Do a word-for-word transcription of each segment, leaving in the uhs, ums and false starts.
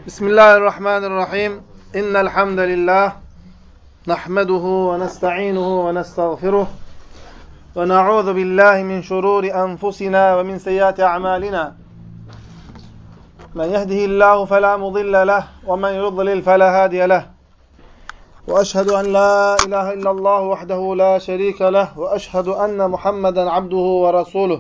Bismillahirrahmanirrahim. İnnel hamdelellah nahmeduhu ve nesta'înuhu ve nestağfiruh ve na'ûzu billahi min şurûri enfusina ve min seyyiâti a'mâlinâ. Men yehdihillahu felâ mudille leh ve men yudlil felâ hâdiye leh. Ve eşhedü en lâ ilâhe illallah vahdehu lâ şerîke leh ve eşhedü enne Muhammeden abduhu ve rasûluh.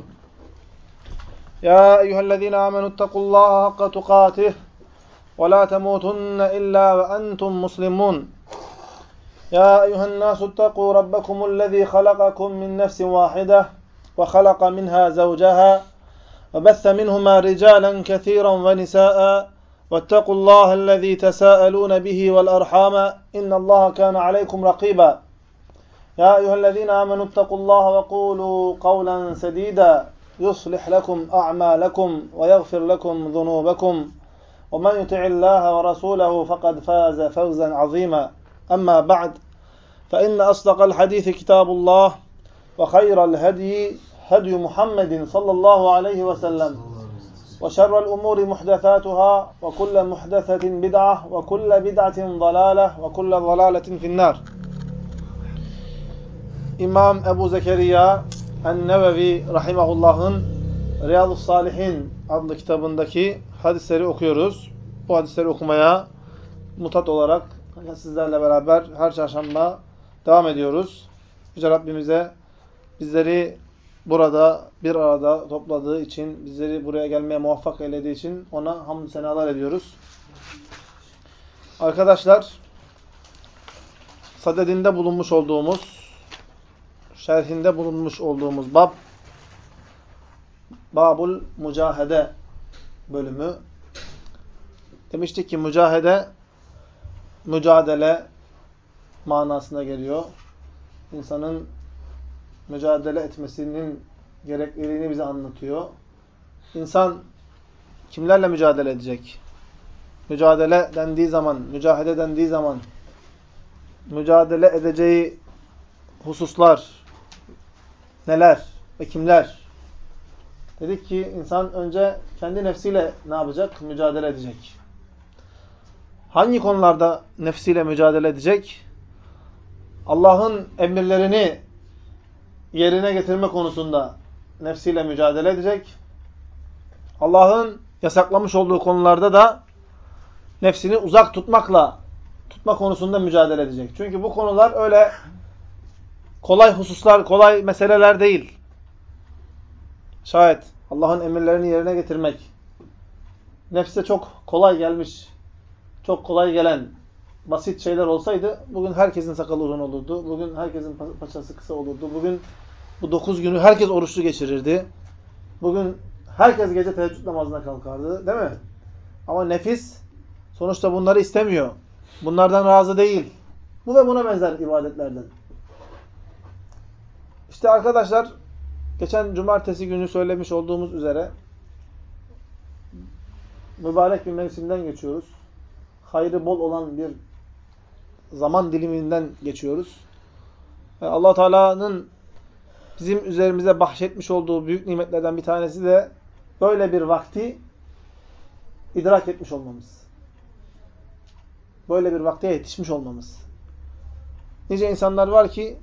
Ya eyyühellezîne âmenüttequllâhe hakka tukâtih وَلَا تَمُوتُنَّ إِلَّا وَأَنْتُمْ مُسْلِمُونَ يَا أَيُّهَا النَّاسُ اتَّقُوا رَبَّكُمُ الَّذِي خَلَقَكُم مِّن نَّفْسٍ وَاحِدَةٍ وَخَلَقَ مِنْهَا زَوْجَهَا وَبَثَّ مِنْهُمَا رِجَالًا كَثِيرًا وَنِسَاءً وَاتَّقُوا اللَّهَ الَّذِي تَسَاءَلُونَ بِهِ وَالْأَرْحَامَ إِنَّ اللَّهَ كَانَ عَلَيْكُمْ رَقِيبًا يَا أَيُّهَا الَّذِينَ آمَنُوا اتَّقُوا اللَّهَ وَقُولُوا قَوْلًا سَدِيدًا يُصْلِحْ لَكُمْ أَعْمَالَكُمْ وَيَغْفِرْ لَكُمْ ذُنُوبَكُمْ وَمَنْ يُطِعِ اللَّهَ وَرَسُولَهُ فَقَدْ فَازَ فَوْزًا عَظِيمًا أَمَّا بَعْدُ فَإِنَّ أَصْدَقَ الْحَدِيثِ كِتَابُ اللَّهِ وَخَيْرَ الْهَدْيِ هَدْيُ مُحَمَّدٍ صَلَّى اللَّهُ عَلَيْهِ وَسَلَّمَ وَشَرَّ الْأُمُورِ مُحْدَثَاتُهَا وَكُلَّ مُحْدَثَةٍ بِدْعَةٍ وَكُلَّ بِدْعَةٍ ضَلَالَةٍ وَكُلَّ ضَلَالَةٍ فِي النَّارِ. İmam Ebu Zekeriya en-Nevevi rahimahullah'ın Riyadus Salihin adlı kitabındaki hadisleri okuyoruz. Bu hadisleri okumaya mutat olarak sizlerle beraber her çarşamba devam ediyoruz. Yüce Rabbimize bizleri burada bir arada topladığı için, bizleri buraya gelmeye muvaffak eylediği için ona hamdü senalar ediyoruz. Arkadaşlar, sadedinde bulunmuş olduğumuz, şerhinde bulunmuş olduğumuz bab, Babul Mücahede bölümü. Demiştik ki mücahede, mücadele manasına geliyor. İnsanın mücadele etmesinin gerekliliğini bize anlatıyor. İnsan kimlerle mücadele edecek? Mücadele dendiği zaman, mücahede dendiği zaman mücadele edeceği hususlar neler ve kimler? Dedik ki insan önce kendi nefsiyle ne yapacak? Mücadele edecek. Hangi konularda nefsiyle mücadele edecek? Allah'ın emirlerini yerine getirme konusunda nefsiyle mücadele edecek. Allah'ın yasaklamış olduğu konularda da nefsini uzak tutmakla tutma konusunda mücadele edecek. Çünkü bu konular öyle kolay hususlar, kolay meseleler değil. Şayet Allah'ın emirlerini yerine getirmek nefse çok kolay gelmiş, çok kolay gelen basit şeyler olsaydı bugün herkesin sakalı uzun olurdu. Bugün herkesin paçası kısa olurdu. Bugün bu dokuz günü herkes oruçlu geçirirdi. Bugün herkes gece teheccüd namazına kalkardı. Değil mi? Ama nefis sonuçta bunları istemiyor. Bunlardan razı değil. Bu ve buna benzer ibadetlerden. İşte arkadaşlar, geçen cumartesi günü söylemiş olduğumuz üzere mübarek bir mevsimden geçiyoruz. Hayrı bol olan bir zaman diliminden geçiyoruz. Yani Allah Teala'nın bizim üzerimize bahşetmiş olduğu büyük nimetlerden bir tanesi de böyle bir vakti idrak etmiş olmamız. Böyle bir vakte yetişmiş olmamız. Nice insanlar var ki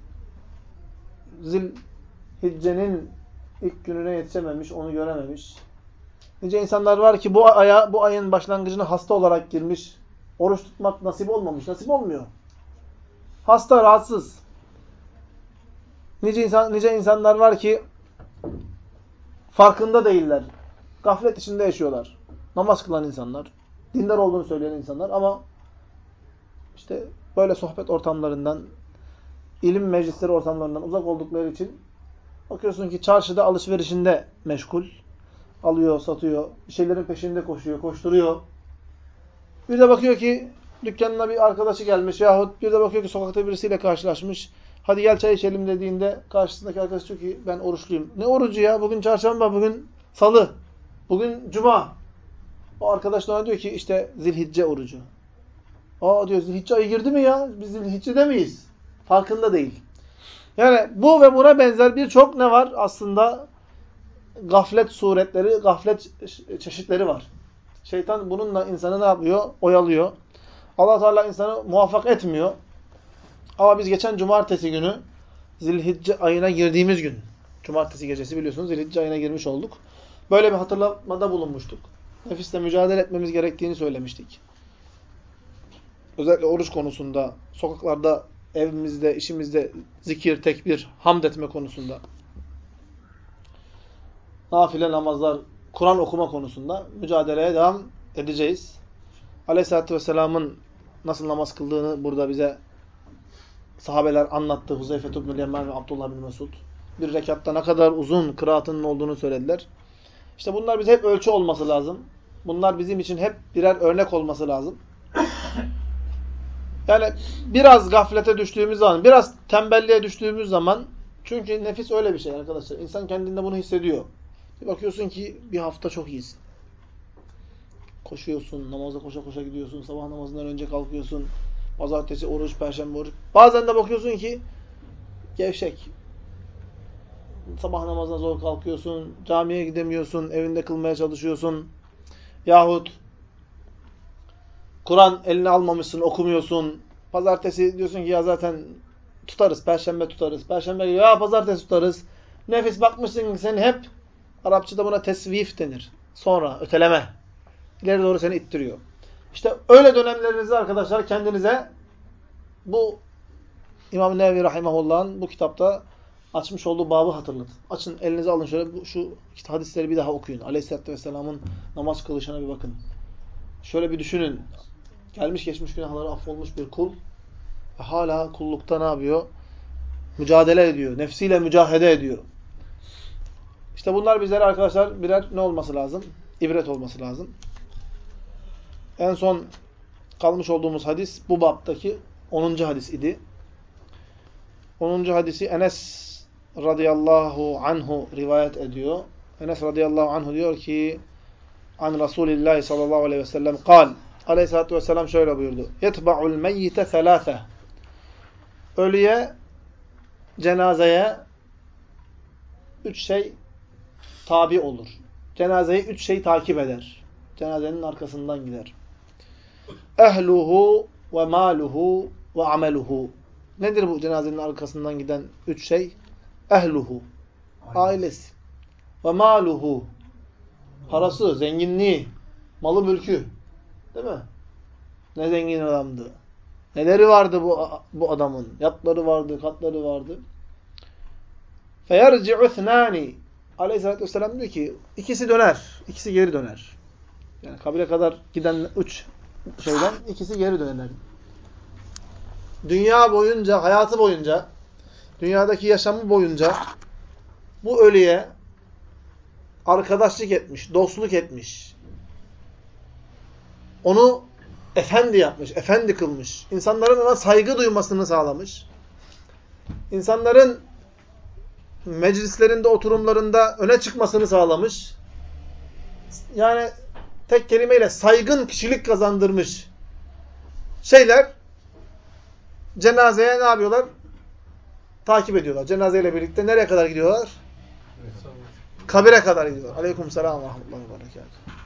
Zilhicce'nin ilk gününe yetişememiş, onu görememiş. Nice insanlar var ki bu aya, bu ayın başlangıcına hasta olarak girmiş. Oruç tutmak nasip olmamış, nasip olmuyor. Hasta, rahatsız. Nice, insan, nice insanlar var ki farkında değiller. Gaflet içinde yaşıyorlar. Namaz kılan insanlar, dindar olduğunu söyleyen insanlar ama işte böyle sohbet ortamlarından, ilim meclisleri ortamlarından uzak oldukları için bakıyorsun ki çarşıda alışverişinde meşgul. Alıyor, satıyor, bir şeylerin peşinde koşuyor, koşturuyor. Bir de bakıyor ki dükkanına bir arkadaşı gelmiş yahut bir de bakıyor ki sokakta birisiyle karşılaşmış. Hadi gel çay içelim dediğinde karşısındaki arkadaş diyor ki ben oruçluyum. Ne orucu ya? Bugün çarşamba, bugün salı, bugün cuma. O arkadaş ona diyor ki işte Zilhicce orucu. Aa diyor, Zilhicce ayı girdi mi ya? Biz Zilhicce'de miyiz? Farkında değil. Yani bu ve buna benzer birçok ne var? Aslında gaflet suretleri, gaflet çeşitleri var. Şeytan bununla insanı ne yapıyor? Oyalıyor. Allah Teala insanı muvaffak etmiyor. Ama biz geçen cumartesi günü Zilhicce ayına girdiğimiz gün, cumartesi gecesi biliyorsunuz Zilhicce ayına girmiş olduk. Böyle bir hatırlatmada bulunmuştuk. Nefisle mücadele etmemiz gerektiğini söylemiştik. Özellikle oruç konusunda, sokaklarda, evimizde, işimizde zikir, tekbir, hamd etme konusunda, nafile namazlar, Kur'an okuma konusunda mücadeleye devam edeceğiz. Aleyhisselatü Vesselam'ın nasıl namaz kıldığını burada bize sahabeler anlattı. Huzeyfe ibn-i Yemen ve Abdullah bin Mesud. Bir rekatta ne kadar uzun kıraatının olduğunu söylediler. İşte bunlar bize hep ölçü olması lazım. Bunlar bizim için hep birer örnek olması lazım. Yani biraz gaflete düştüğümüz zaman, biraz tembelliğe düştüğümüz zaman, çünkü nefis öyle bir şey arkadaşlar. İnsan kendinde bunu hissediyor. Bir bakıyorsun ki bir hafta çok iyisin. Koşuyorsun, namaza koşa koşa gidiyorsun, sabah namazından önce kalkıyorsun, pazartesi oruç, perşembe oruç. Bazen de bakıyorsun ki gevşek. Sabah namazına zor kalkıyorsun, camiye gidemiyorsun, evinde kılmaya çalışıyorsun. Yahut Kur'an eline almamışsın, okumuyorsun. Pazartesi diyorsun ki ya zaten tutarız, perşembe tutarız. Perşembe ya pazartesi tutarız. Nefis bakmışsın ki sen hep, Arapçada buna tesvif denir. Sonra, öteleme. İleri doğru seni ittiriyor. İşte öyle dönemlerinizde arkadaşlar kendinize bu İmam Nevevi Rahimahullah'ın bu kitapta açmış olduğu babı hatırlatın. Açın, elinize alın şöyle bu, şu hadisleri bir daha okuyun. Aleyhisselatü Vesselam'ın namaz kılışına bir bakın. Şöyle bir düşünün. Gelmiş geçmiş günahları affolmuş bir kul ve hala kullukta ne yapıyor? Mücadele ediyor. Nefsiyle mücahede ediyor. İşte bunlar bizlere arkadaşlar birer ne olması lazım? İbret olması lazım. En son kalmış olduğumuz hadis bu baptaki onuncu hadis idi. onuncu hadisi Enes radıyallahu anhu rivayet ediyor. Enes radıyallahu anhu diyor ki an Resulillah sallallahu aleyhi ve sellem kal. Aleyhissalatu vesselam şöyle buyurdu. Yetba'ul meyyite selâse. Ölüye, cenazeye üç şey tabi olur. Cenazeyi üç şey takip eder. Cenazenin arkasından gider. Ehluhu ve maluhu ve ameluhu. Nedir bu cenazenin arkasından giden üç şey? Ehluhu, ailesi. Ve maluhu, parası, zenginliği, malı mülkü. Değil mi? Ne zengin adamdı. Neleri vardı bu bu adamın? Yatları vardı, katları vardı. Feyerci'u ithnani. Aleyhisselatü Vesselam diyor ki ikisi döner, ikisi geri döner. Yani kabire kadar giden üç şeyden ikisi geri döner. Dünya boyunca, hayatı boyunca, dünyadaki yaşamı boyunca bu ölüye arkadaşlık etmiş, dostluk etmiş. Onu efendi yapmış, efendi kılmış. İnsanların ona saygı duymasını sağlamış. İnsanların meclislerinde, oturumlarında öne çıkmasını sağlamış. Yani tek kelimeyle saygın kişilik kazandırmış şeyler cenazeye ne yapıyorlar? Takip ediyorlar. Cenazeyle birlikte nereye kadar gidiyorlar? Kabire kadar gidiyorlar. Aleykümselam ve rahmetullahi ve berekatuhu.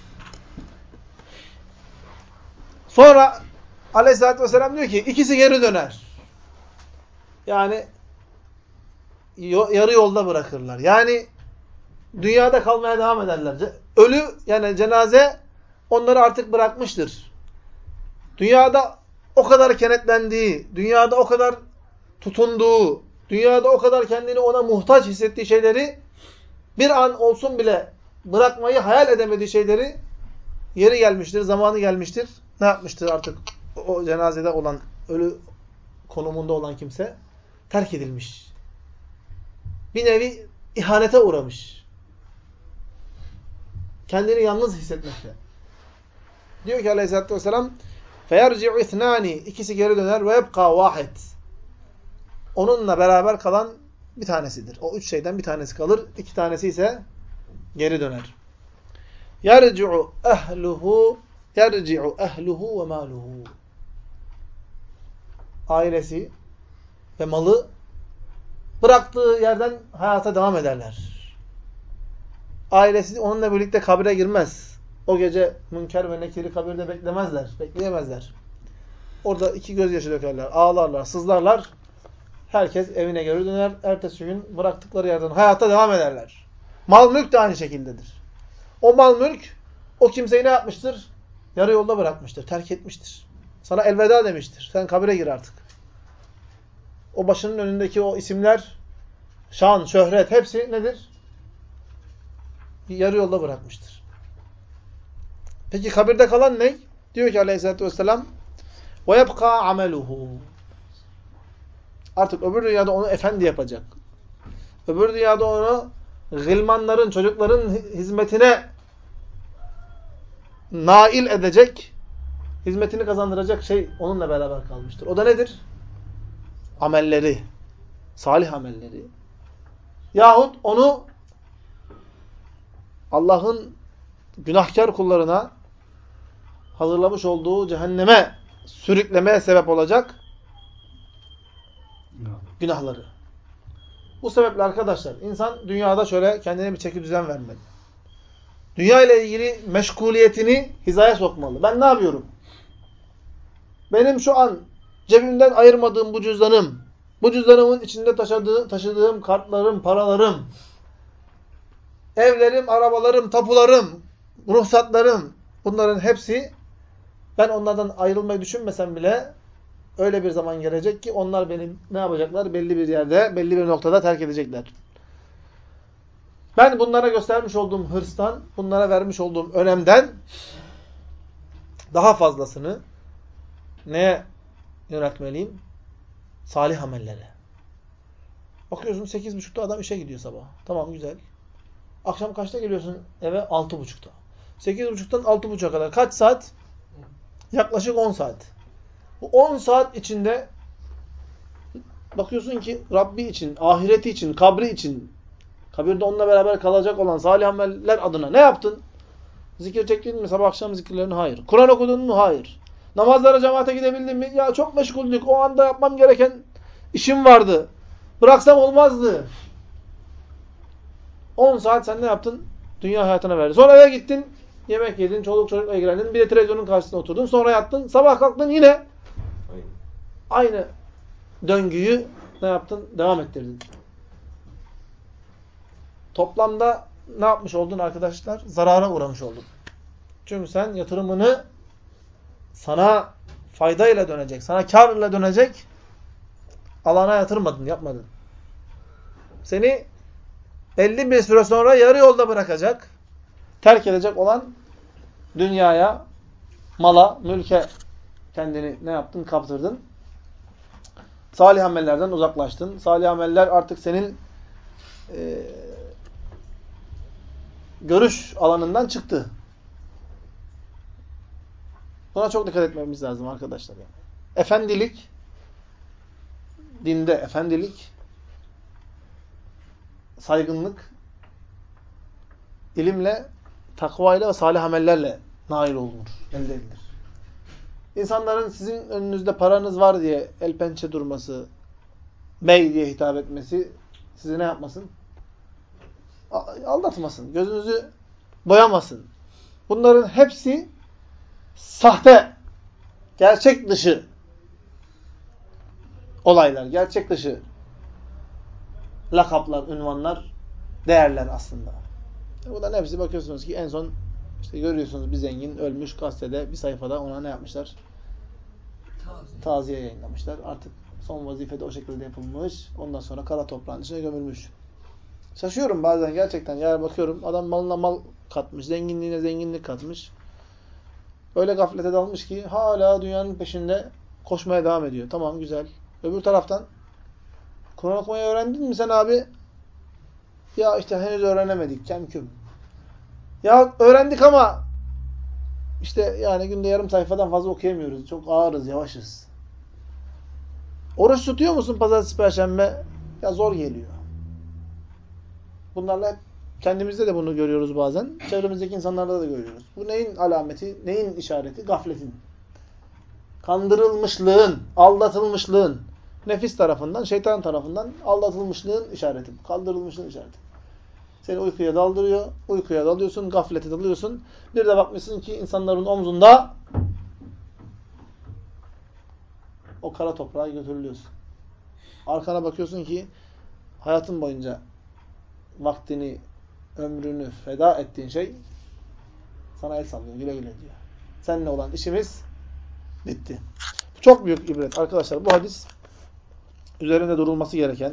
Sonra Aleyhisselatü Vesselam diyor ki ikisi geri döner. Yani yarı yolda bırakırlar. Yani dünyada kalmaya devam ederler. Ölü yani cenaze onları artık bırakmıştır. Dünyada o kadar kenetlendiği, dünyada o kadar tutunduğu, dünyada o kadar kendini ona muhtaç hissettiği şeyleri bir an olsun bile bırakmayı hayal edemediği şeyleri yeri gelmiştir, zamanı gelmiştir. Ne yapmıştır artık o cenazede olan, ölü konumunda olan kimse? Terk edilmiş. Bir nevi ihanete uğramış. Kendini yalnız hissetmekte. Diyor ki Aleyhisselatü Vesselam فَيَرْجِعُ اِثْنَانِ İkisi geri döner ve يَبْقَى وَاحِدٍ Onunla beraber kalan bir tanesidir. O üç şeyden bir tanesi kalır. İki tanesi ise geri döner. يَرْجِعُ اَهْلُهُ يَرْجِعُ اَهْلُهُ وَمَالُهُ Ailesi ve malı bıraktığı yerden hayata devam ederler. Ailesi onunla birlikte kabre girmez. O gece Münker ve Nekir'i kabirde beklemezler. Bekleyemezler. Orada iki gözyaşı dökerler. Ağlarlar, sızlarlar. Herkes evine geri döner. Ertesi gün bıraktıkları yerden hayata devam ederler. Mal mülk de aynı şekildedir. O mal mülk o kimseyi ne yapmıştır? Yarı yolda bırakmıştır. Terk etmiştir. Sana elveda demiştir. Sen kabire gir artık. O başının önündeki o isimler, şan, şöhret hepsi nedir? Yarı yolda bırakmıştır. Peki kabirde kalan ne? Diyor ki Aleyhisselatü Vesselam وَيَبْقَى عَمَلُهُ Artık öbür dünyada onu efendi yapacak. Öbür dünyada onu gılmanların, çocukların hizmetine nail edecek, hizmetini kazandıracak şey onunla beraber kalmıştır. O da nedir? Amelleri. Salih amelleri. Yahut onu Allah'ın günahkar kullarına hazırlamış olduğu cehenneme sürüklemeye sebep olacak günahları. Bu sebeple arkadaşlar insan dünyada şöyle kendine bir çeki düzen vermeli. Dünya ile ilgili meşguliyetini hizaya sokmalı. Ben ne yapıyorum? Benim şu an cebimden ayırmadığım bu cüzdanım, bu cüzdanımın içinde taşıdığı, taşıdığım kartlarım, paralarım, evlerim, arabalarım, tapularım, ruhsatlarım, bunların hepsi ben onlardan ayrılmayı düşünmesem bile öyle bir zaman gelecek ki onlar beni ne yapacaklar? Belli bir yerde, belli bir noktada terk edecekler. Ben bunlara göstermiş olduğum hırstan, bunlara vermiş olduğum önemden daha fazlasını neye yöneltmeliyim? Salih amellere. Bakıyorsun sekiz buçukta adam işe gidiyor sabah. Tamam güzel. Akşam kaçta geliyorsun eve? altı buçukta. sekiz buçuktan altı buçuğa kadar. Kaç saat? Yaklaşık on saat. Bu on saat içinde bakıyorsun ki Rabbi için, ahireti için, kabri için, kabirde onunla beraber kalacak olan salih ameller adına ne yaptın? Zikir çektin mi sabah akşam zikirlerini? Hayır. Kur'an okudun mu? Hayır. Namazlara cemaate gidebildin mi? Ya çok meşguldük. O anda yapmam gereken işim vardı. Bıraksam olmazdı. on saat sen ne yaptın? Dünya hayatına verdin. Sonra eve gittin. Yemek yedin. Çoluk çocukla ilgilendin. Bir de televizyonun karşısında oturdun. Sonra yattın. Sabah kalktın yine aynı döngüyü ne yaptın? Devam ettirdin. Toplamda ne yapmış oldun arkadaşlar? Zarara uğramış oldun. Çünkü sen yatırımını sana faydayla dönecek, sana kârla dönecek alana yatırmadın, yapmadın. Seni belli bir süre sonra yarı yolda bırakacak, terk edecek olan dünyaya, mala, mülke kendini ne yaptın? Kaptırdın. Salih amellerden uzaklaştın. Salih ameller artık senin e, görüş alanından çıktı. Buna çok dikkat etmemiz lazım arkadaşlar. Yani. Efendilik, dinde efendilik, saygınlık, ilimle, takvayla ve salih amellerle nail olunur, elde edilir. İnsanların sizin önünüzde paranız var diye el pençe durması, bey diye hitap etmesi sizi ne yapmasın? Aldatmasın, gözünüzü boyamasın. Bunların hepsi sahte, gerçek dışı olaylar, gerçek dışı lakaplar, ünvanlar, değerler aslında. Bunların hepsi bakıyorsunuz ki en son işte görüyorsunuz bir zengin ölmüş gazetede bir sayfada ona ne yapmışlar? Taziye, Taziye yayınlamışlar. Artık son vazifede o şekilde yapılmış. Ondan sonra kara toprağın içine gömülmüş. Şaşıyorum bazen gerçekten. Ya bakıyorum adam malına mal katmış, zenginliğine zenginlik katmış. Öyle gaflete dalmış ki hala dünyanın peşinde koşmaya devam ediyor. Tamam güzel. Öbür taraftan Kur'an okumayı öğrendin mi sen abi? Ya işte henüz öğrenemedik. Kemküm. Ya öğrendik ama işte yani günde yarım sayfadan fazla okuyamıyoruz. Çok ağırız, yavaşız. Oruç tutuyor musun pazartesi, perşembe? Ya zor geliyor. Bunlarla hep kendimizde de bunu görüyoruz bazen. Çevremizdeki insanlarda da görüyoruz. Bu neyin alameti, neyin işareti? Gafletin. Kandırılmışlığın, aldatılmışlığın, nefis tarafından, şeytan tarafından aldatılmışlığın işareti. Kandırılmışlığın işareti. Seni uykuya daldırıyor. Uykuya dalıyorsun, gaflete dalıyorsun. Bir de bakmışsın ki insanların omzunda o kara toprağa götürülüyorsun. Arkana bakıyorsun ki hayatın boyunca vaktini, ömrünü feda ettiğin şey sana el sallıyor, güle güle diyor. Seninle olan işimiz bitti. Çok büyük ibret. Arkadaşlar bu hadis üzerinde durulması gereken,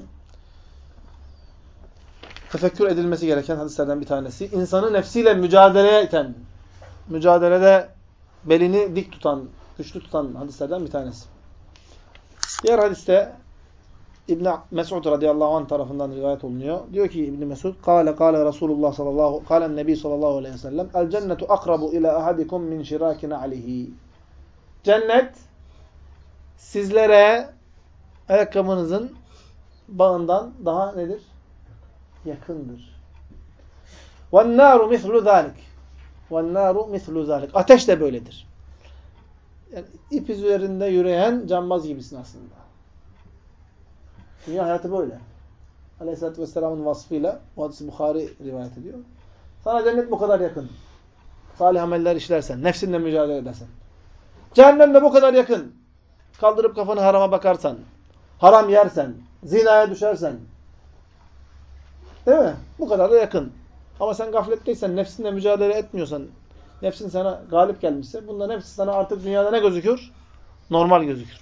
tefekkür edilmesi gereken hadislerden bir tanesi. İnsanı nefsiyle mücadeleye iten, mücadelede belini dik tutan, güçlü tutan hadislerden bir tanesi. Diğer hadiste İbn Mes'ud radıyallahu anh tarafından rivayet olunuyor. Diyor ki İbn Mes'ud, "Kâle kâle Resulullah sallallahu kâlen Nebi sallallahu aleyhi ve sellem, el cennetu akrabu ila ahadikum min şirakin alihi." Cennet sizlere ayakkabınızın bağından daha nedir? Yakındır. وَالنَّارُ مِثْلُ ذَٰلِكِ وَالنَّارُ مِثْلُ ذَٰلِكِ Ateş de böyledir. Yani ip üzerinde yürüyen cambaz gibisin aslında. Dünya hayatı böyle. Aleyhisselatü Vesselam'ın vasfıyla, bu hadisi Bukhari rivayet ediyor. Sana cennet bu kadar yakın. Salih ameller işlersen, nefsinle mücadele edersen. Cehennem de bu kadar yakın. Kaldırıp kafanı harama bakarsan, haram yersen, zinaya düşersen. Değil mi? Bu kadar da yakın. Ama sen gafletteysen, nefsinle mücadele etmiyorsan, nefsin sana galip gelmişse, bunların hepsi sana artık dünyada ne gözükür? Normal gözükür.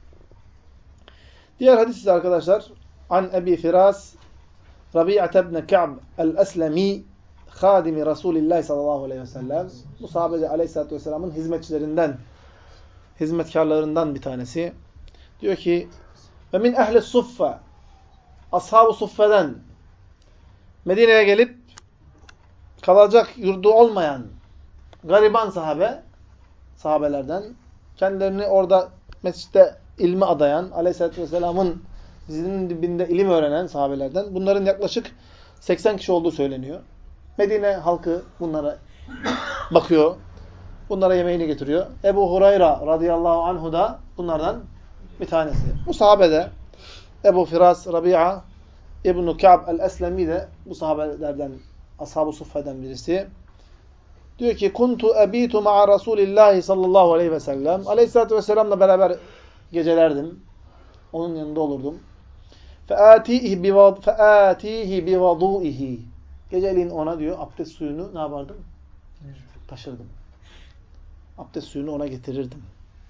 Diğer hadis ise arkadaşlar, An Ebi Firas, Rabi'ate ibn Ka'b el-Eslemi, Khadimi Resulillah sallallahu aleyhi ve sellem. Bu sahabeci aleyhissalatü vesselamın hizmetçilerinden, hizmetkarlarından bir tanesi. Diyor ki, ve min ehli suffe, ashab-ı suffeden, Medine'ye gelip kalacak yurdu olmayan gariban sahabe, sahabelerden, kendilerini orada mescitte ilmi adayan, aleyhissalatü vesselamın dizinin dibinde ilim öğrenen sahabelerden, bunların yaklaşık seksen kişi olduğu söyleniyor. Medine halkı bunlara bakıyor, bunlara yemeğini getiriyor. Ebu Hureyre radıyallahu anhu da bunlardan bir tanesi. Bu sahabede Ebu Firas, Rabia İbn-i Ka'b el-Eslemi de bu sahabelerden, ashab-ı suffeden birisi. Diyor ki, kuntu ebitu ma'a Rasulillahi sallallahu aleyhi ve sellem. Aleyhissalatü vesselam'la beraber gecelerdim. Onun yanında olurdum. فَآتِيهِ بِوَضُوئِهِ Geceliğin ona diyor, abdest suyunu ne yapardım? Taşırdım. Abdest suyunu ona getirirdim.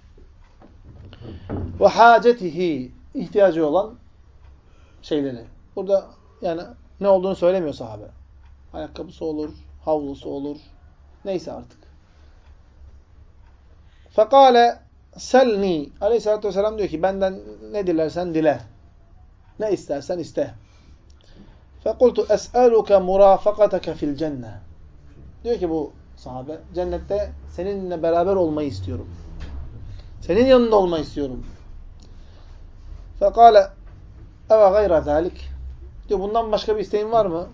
وَحَاجَتِهِ ihtiyacı olan şeyleri. Burada yani ne olduğunu söylemiyor sahabe. Ayakkabısı olur, havlusu olur. Neyse artık. Fekale selni. Aleyhisselatü vesselam diyor ki benden ne dilersen dile. Ne istersen iste. Fekultu es'eluke murafakateke fil cenne. Diyor ki bu sahabe, cennette seninle beraber olmayı istiyorum. Senin yanında olmayı istiyorum. Fekale eve gayra zalik. Diyor bundan başka bir isteğin var mı?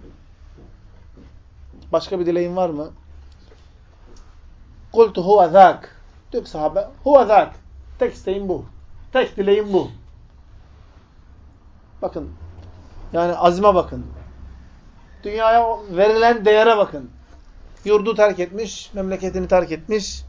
Başka bir dileğin var mı? Kultu huve zâk. Diyor ki sahabe, huve zâk. Tek isteğim bu. Tek dileğim bu. Bakın. Yani azime bakın. Dünyaya verilen değere bakın. Yurdu terk etmiş, memleketini terk etmiş.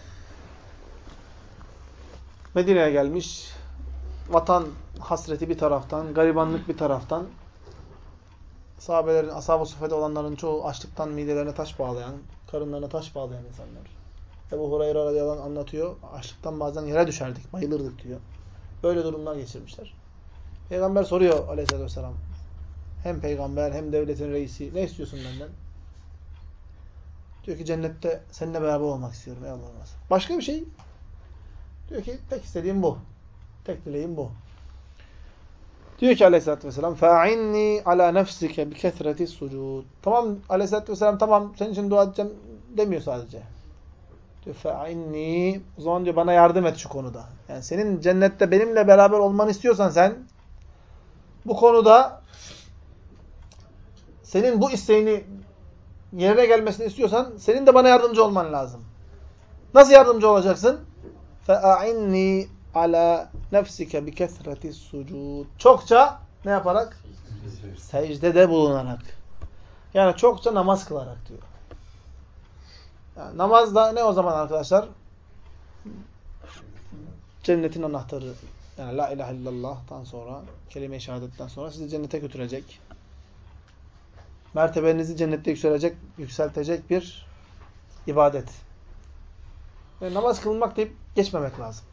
Medine'ye gelmiş. Vatan hasreti bir taraftan, garibanlık bir taraftan. Sahabelerin, ashab-ı suffede olanların çoğu açlıktan midelerine taş bağlayan, karınlarına taş bağlayan insanlar. Ebu Hureyre radıyallahu anh anlatıyor. Açlıktan bazen yere düşerdik, bayılırdık diyor. Böyle durumlar geçirmişler. Peygamber soruyor aleyhissalatü vesselam. Hem peygamber hem devletin reisi. Ne istiyorsun benden? Diyor ki cennette seninle beraber olmak istiyorum. Ey Allah'ım. Başka bir şey? Diyor ki tek istediğim bu. Tek dileğim bu. Diyor ki aleyhissalatü vesselam فَاَعِنِّي عَلَى نَفْسِكَ بِكَثْرَةِ السُّجُودِ Tamam aleyhissalatü vesselam tamam senin için dua edeceğim demiyor sadece. Diyor فَاَعِنِّي O zaman diyor bana yardım et şu konuda. Yani senin cennette benimle beraber olmanı istiyorsan sen bu konuda senin bu isteğini yerine gelmesini istiyorsan senin de bana yardımcı olman lazım. Nasıl yardımcı olacaksın? فَاَعِنِّي عَلَى نَفْسِكَ بِكَثْرَةِ السُّجُودِ Çokça ne yaparak? Secdede bulunarak. Yani çokça namaz kılarak diyor. Yani namaz da ne o zaman arkadaşlar? Cennetin anahtarı. Yani la ilahe illallah'tan sonra, kelime-i şehadetten sonra sizi cennete götürecek. Mertebenizi cennette yükselecek, yükseltecek bir ibadet. Yani namaz kılmak deyip geçmemek lazım.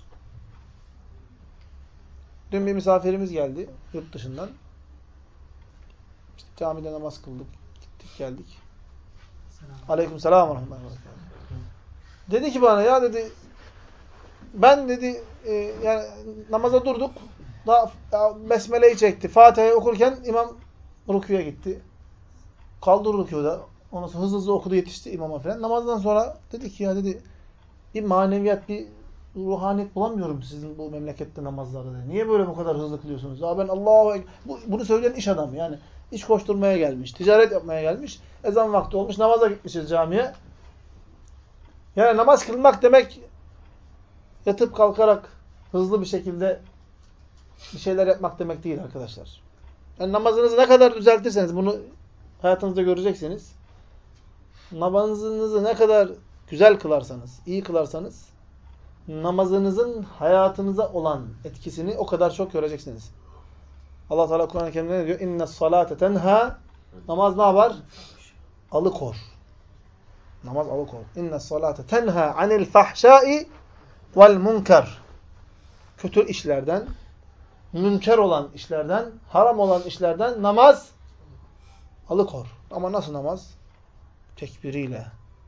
Dün bir misafirimiz geldi yurt dışından. İşte camide namaz kıldık, gittik geldik. Aleykümselam ve rahmetullah. Dedi ki bana, ya dedi, ben dedi e, yani namaza durduk. Daha besmele'yi çekti. Fatiha'yı okurken imam rükûya gitti. Kaldı rükûda. Ondan sonra hızlı hızlı okudu, yetişti imama falan. Namazdan sonra dedi ki, ya dedi, bir maneviyat, bir ruhaniyet bulamıyorum sizin bu memlekette namazlarda dedi. Niye böyle bu kadar hızlı kılıyorsunuz? Ya ben Allahu Ekber. Bu, bunu söyleyen iş adamı yani. İş koşturmaya gelmiş, ticaret yapmaya gelmiş. Ezan vakti olmuş, namaza gitmişiz camiye. Yani namaz kılmak demek yatıp kalkarak hızlı bir şekilde bir şeyler yapmak demek değil arkadaşlar. Yani namazınızı ne kadar düzeltirseniz, bunu hayatınızda göreceksiniz. Namazınızı ne kadar güzel kılarsanız, iyi kılarsanız, namazınızın hayatınıza olan etkisini o kadar çok göreceksiniz. Allah Teala Kur'an-ı Kerim'de ne diyor? İnne salate tenha. Namaz ne yapar? Alıkor. Namaz alıkor. İnne salate tenha anil fahşai vel munkar. Kötü işlerden, münker olan işlerden, haram olan işlerden namaz alıkor. Ama nasıl namaz? Tekbiriyle,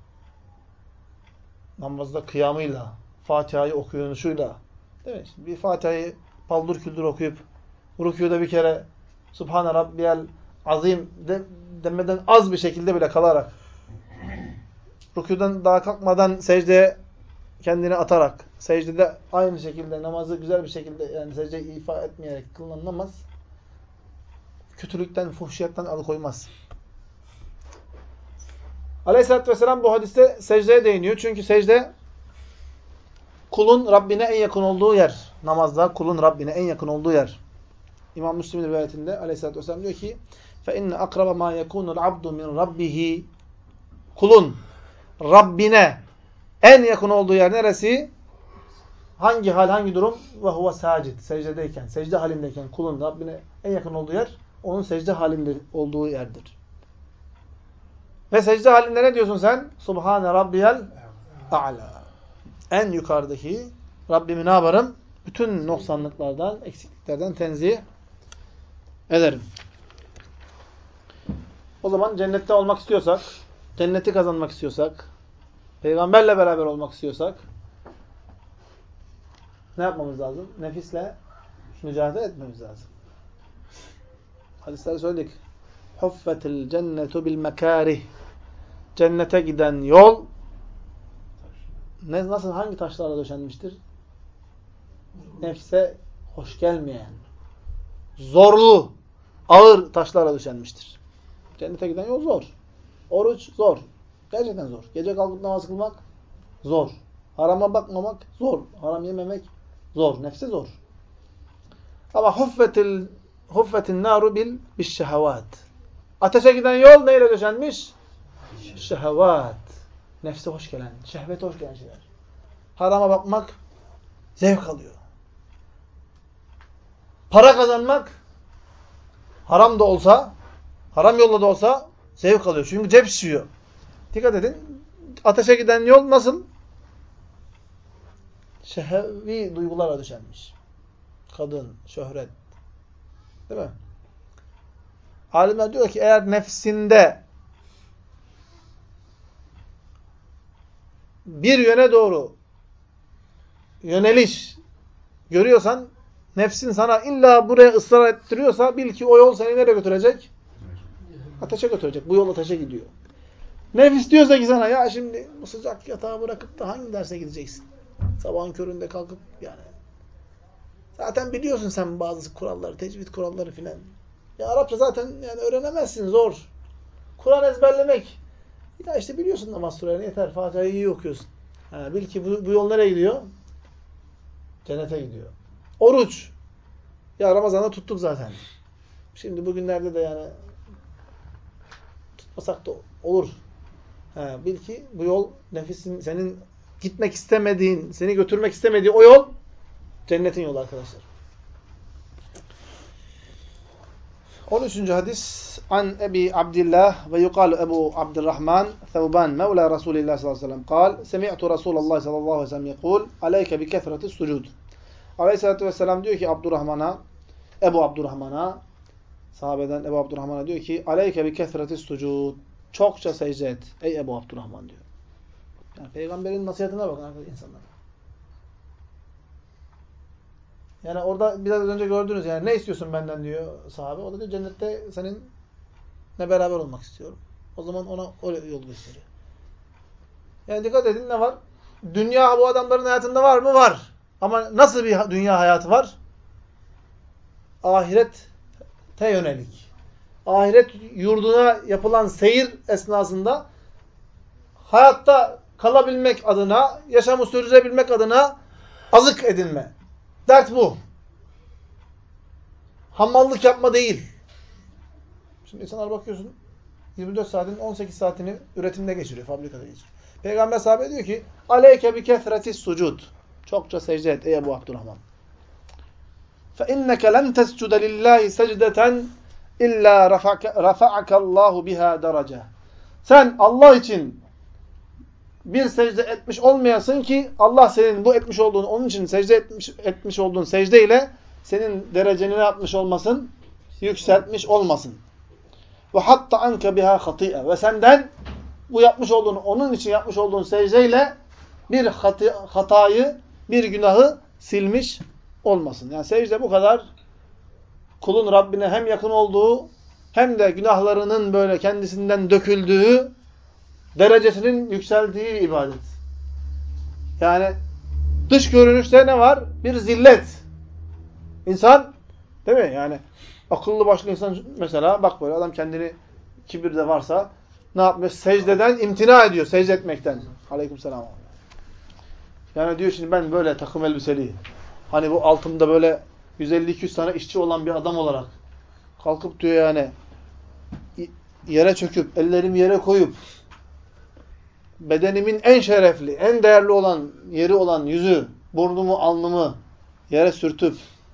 namazda kıyamıyla, Fatiha'yı okuyuşuyla, değil mi? Şimdi bir Fatiha'yı paldır küldür okuyup rükûda bir kere Subhane Rabbiyel Azim de, demeden az bir şekilde bile kalarak, rükûdan daha kalkmadan secdeye kendini atarak, secdede aynı şekilde namazı güzel bir şekilde, yani secdeyi ifa etmeyerek kılınan namaz kötülükten, fuhşiyetten alıkoymaz. Aleyhisselatü Vesselam bu hadiste secdeye değiniyor. Çünkü secde kulun Rabbine en yakın olduğu yer. Namazda kulun Rabbine en yakın olduğu yer. İmam Müslim'in rivayetinde Aleyhisselatü Vesselam diyor ki فَاِنَّ اَقْرَبَ مَا يَكُونُ الْعَبْدُ مِنْ رَبِّهِ. Kulun Rabbine en yakın olduğu yer neresi? Hangi hal, hangi durum? وَهُوَ سَاجِدْ. Secdedeyken, secde halindeyken kulun Rabbine en yakın olduğu yer, onun secde halinde olduğu yerdir. Ve secde halinde ne diyorsun sen? Subhane Rabbiyel A'la. En yukarıdaki Rabbimi ne yaparım? Bütün noksanlıklardan, eksikliklerden tenzih ederim. O zaman cennette olmak istiyorsak, cenneti kazanmak istiyorsak, peygamberle beraber olmak istiyorsak ne yapmamız lazım? Nefisle mücadele etmemiz lazım. Hadisleri söyledik. Huffetil cennetu bil mekarih. Cennete giden yol ne, nasıl, hangi taşlarla döşenmiştir? Nefse hoş gelmeyen, zorlu, ağır taşlarla döşenmiştir. Cennete giden yol zor. Oruç zor. Gerçekten zor. Gece kalkıp namaz kılmak zor. Harama bakmamak zor. Haram yememek zor. Nefse zor. Ama huffetil huffetin naru bil bişşehavat. Ateşe giden yol neyle döşenmiş? Şehvat. Nefse hoş gelen, şehvete hoş gelen şeyler. Harama bakmak zevk alıyor. Para kazanmak haram da olsa, haram yolla da olsa zevk alıyor. Çünkü cep şişiyor. Dikkat edin. Ateşe giden yol nasıl? Şehvi duygulara döşenmiş. Kadın, şöhret. Değil mi? Alimler diyor ki eğer nefsinde bir yöne doğru yöneliş görüyorsan, nefsin sana illa buraya ısrar ettiriyorsa bil ki o yol seni nereye götürecek? Ateşe götürecek. Bu yol ateşe gidiyor. Nefis diyorsa ki sana, ya şimdi bu sıcak yatağı bırakıp da hangi derse gideceksin? Sabahın köründe kalkıp yani. Zaten biliyorsun sen bazı kuralları, tecvid kuralları filan. Ya Arapça zaten yani öğrenemezsin, zor. Kur'an ezberlemek. Ya işte biliyorsun namaz surelerini, yeter. Fatiha'yı iyi okuyorsun. Ha, bil ki bu, bu yol nereye gidiyor? Cennete gidiyor. Oruç. Ya Ramazan'da tuttuk zaten. Şimdi bugünlerde de yani yapmasak da olur. He, bil ki bu yol nefsin senin gitmek istemediğin, seni götürmek istemediği o yol cennetin yolu arkadaşlar. on üçüncü hadis an Ebi Abdillah ve yuqalu Ebu Abdurrahman Thevban Mevla Resulillah sallallahu aleyhi ve sellem kal semi'tu Resulullah sallallahu aleyhi ve sellem yekul aleyke bi kethreti sucud. Aleyhissalatü vesselam diyor ki Abdurrahman'a, Ebu Abdurrahman'a, sahabeden Ebu Abdurrahman'a diyor ki aleyke bi kethreti sucud. Çokça secde et ey Ebu Abdurrahman diyor. Yani peygamberin nasihatine bakın arkadaşlar insanlara. Yani orada biraz önce gördünüz yani ne istiyorsun benden diyor sahabe. O da diyor cennette seninle beraber olmak istiyorum. O zaman ona o yol gösteriyor. Yani dikkat edin ne var? Dünya bu adamların hayatında var mı? Var. Ama nasıl bir dünya hayatı var? Ahirete yönelik. Ahiret yurduna yapılan seyir esnasında hayatta kalabilmek adına, yaşamı sürdürebilmek adına azık edinme. Dert bu. Hamallık yapma değil. Şimdi insanlar bakıyorsun yirmi dört saatin on sekiz saatini üretimde geçiriyor, fabrikada geçiriyor. Peygamber sahabe diyor ki aleyke bi kethreti sucud. Çokça secde et ey Ebu Abdurrahman. Fe inneke len tescude lillahi secdeten illa rafa'aka Allahu biha derece. Sen Allah için bir secde etmiş olmayasın ki Allah senin bu etmiş olduğun, onun için secde etmiş, etmiş olduğun secdeyle senin dereceni ne yapmış olmasın? Yükseltmiş olmasın. Ve hatta anke biha hati'e. Ve senden bu yapmış olduğun, onun için yapmış olduğun secdeyle bir hatayı, bir günahı silmiş olmasın. Yani secde bu kadar kulun Rabbine hem yakın olduğu hem de günahlarının böyle kendisinden döküldüğü, derecesinin yükseldiği bir ibadet. Yani dış görünüşte ne var? Bir zillet. İnsan, değil mi? Yani akıllı başlı insan mesela bak böyle adam kendini kibirde varsa ne yapıyor? Secdeden imtina ediyor. Secde etmekten. Aleykümselam. Yani diyor şimdi ben böyle takım elbiseli, hani bu altımda böyle yüz elli iki yüz tane işçi olan bir adam olarak kalkıp diyor yani yere çöküp, ellerimi yere koyup bedenimin en şerefli, en değerli olan yeri olan yüzü, burnumu, alnımı yere sürtüp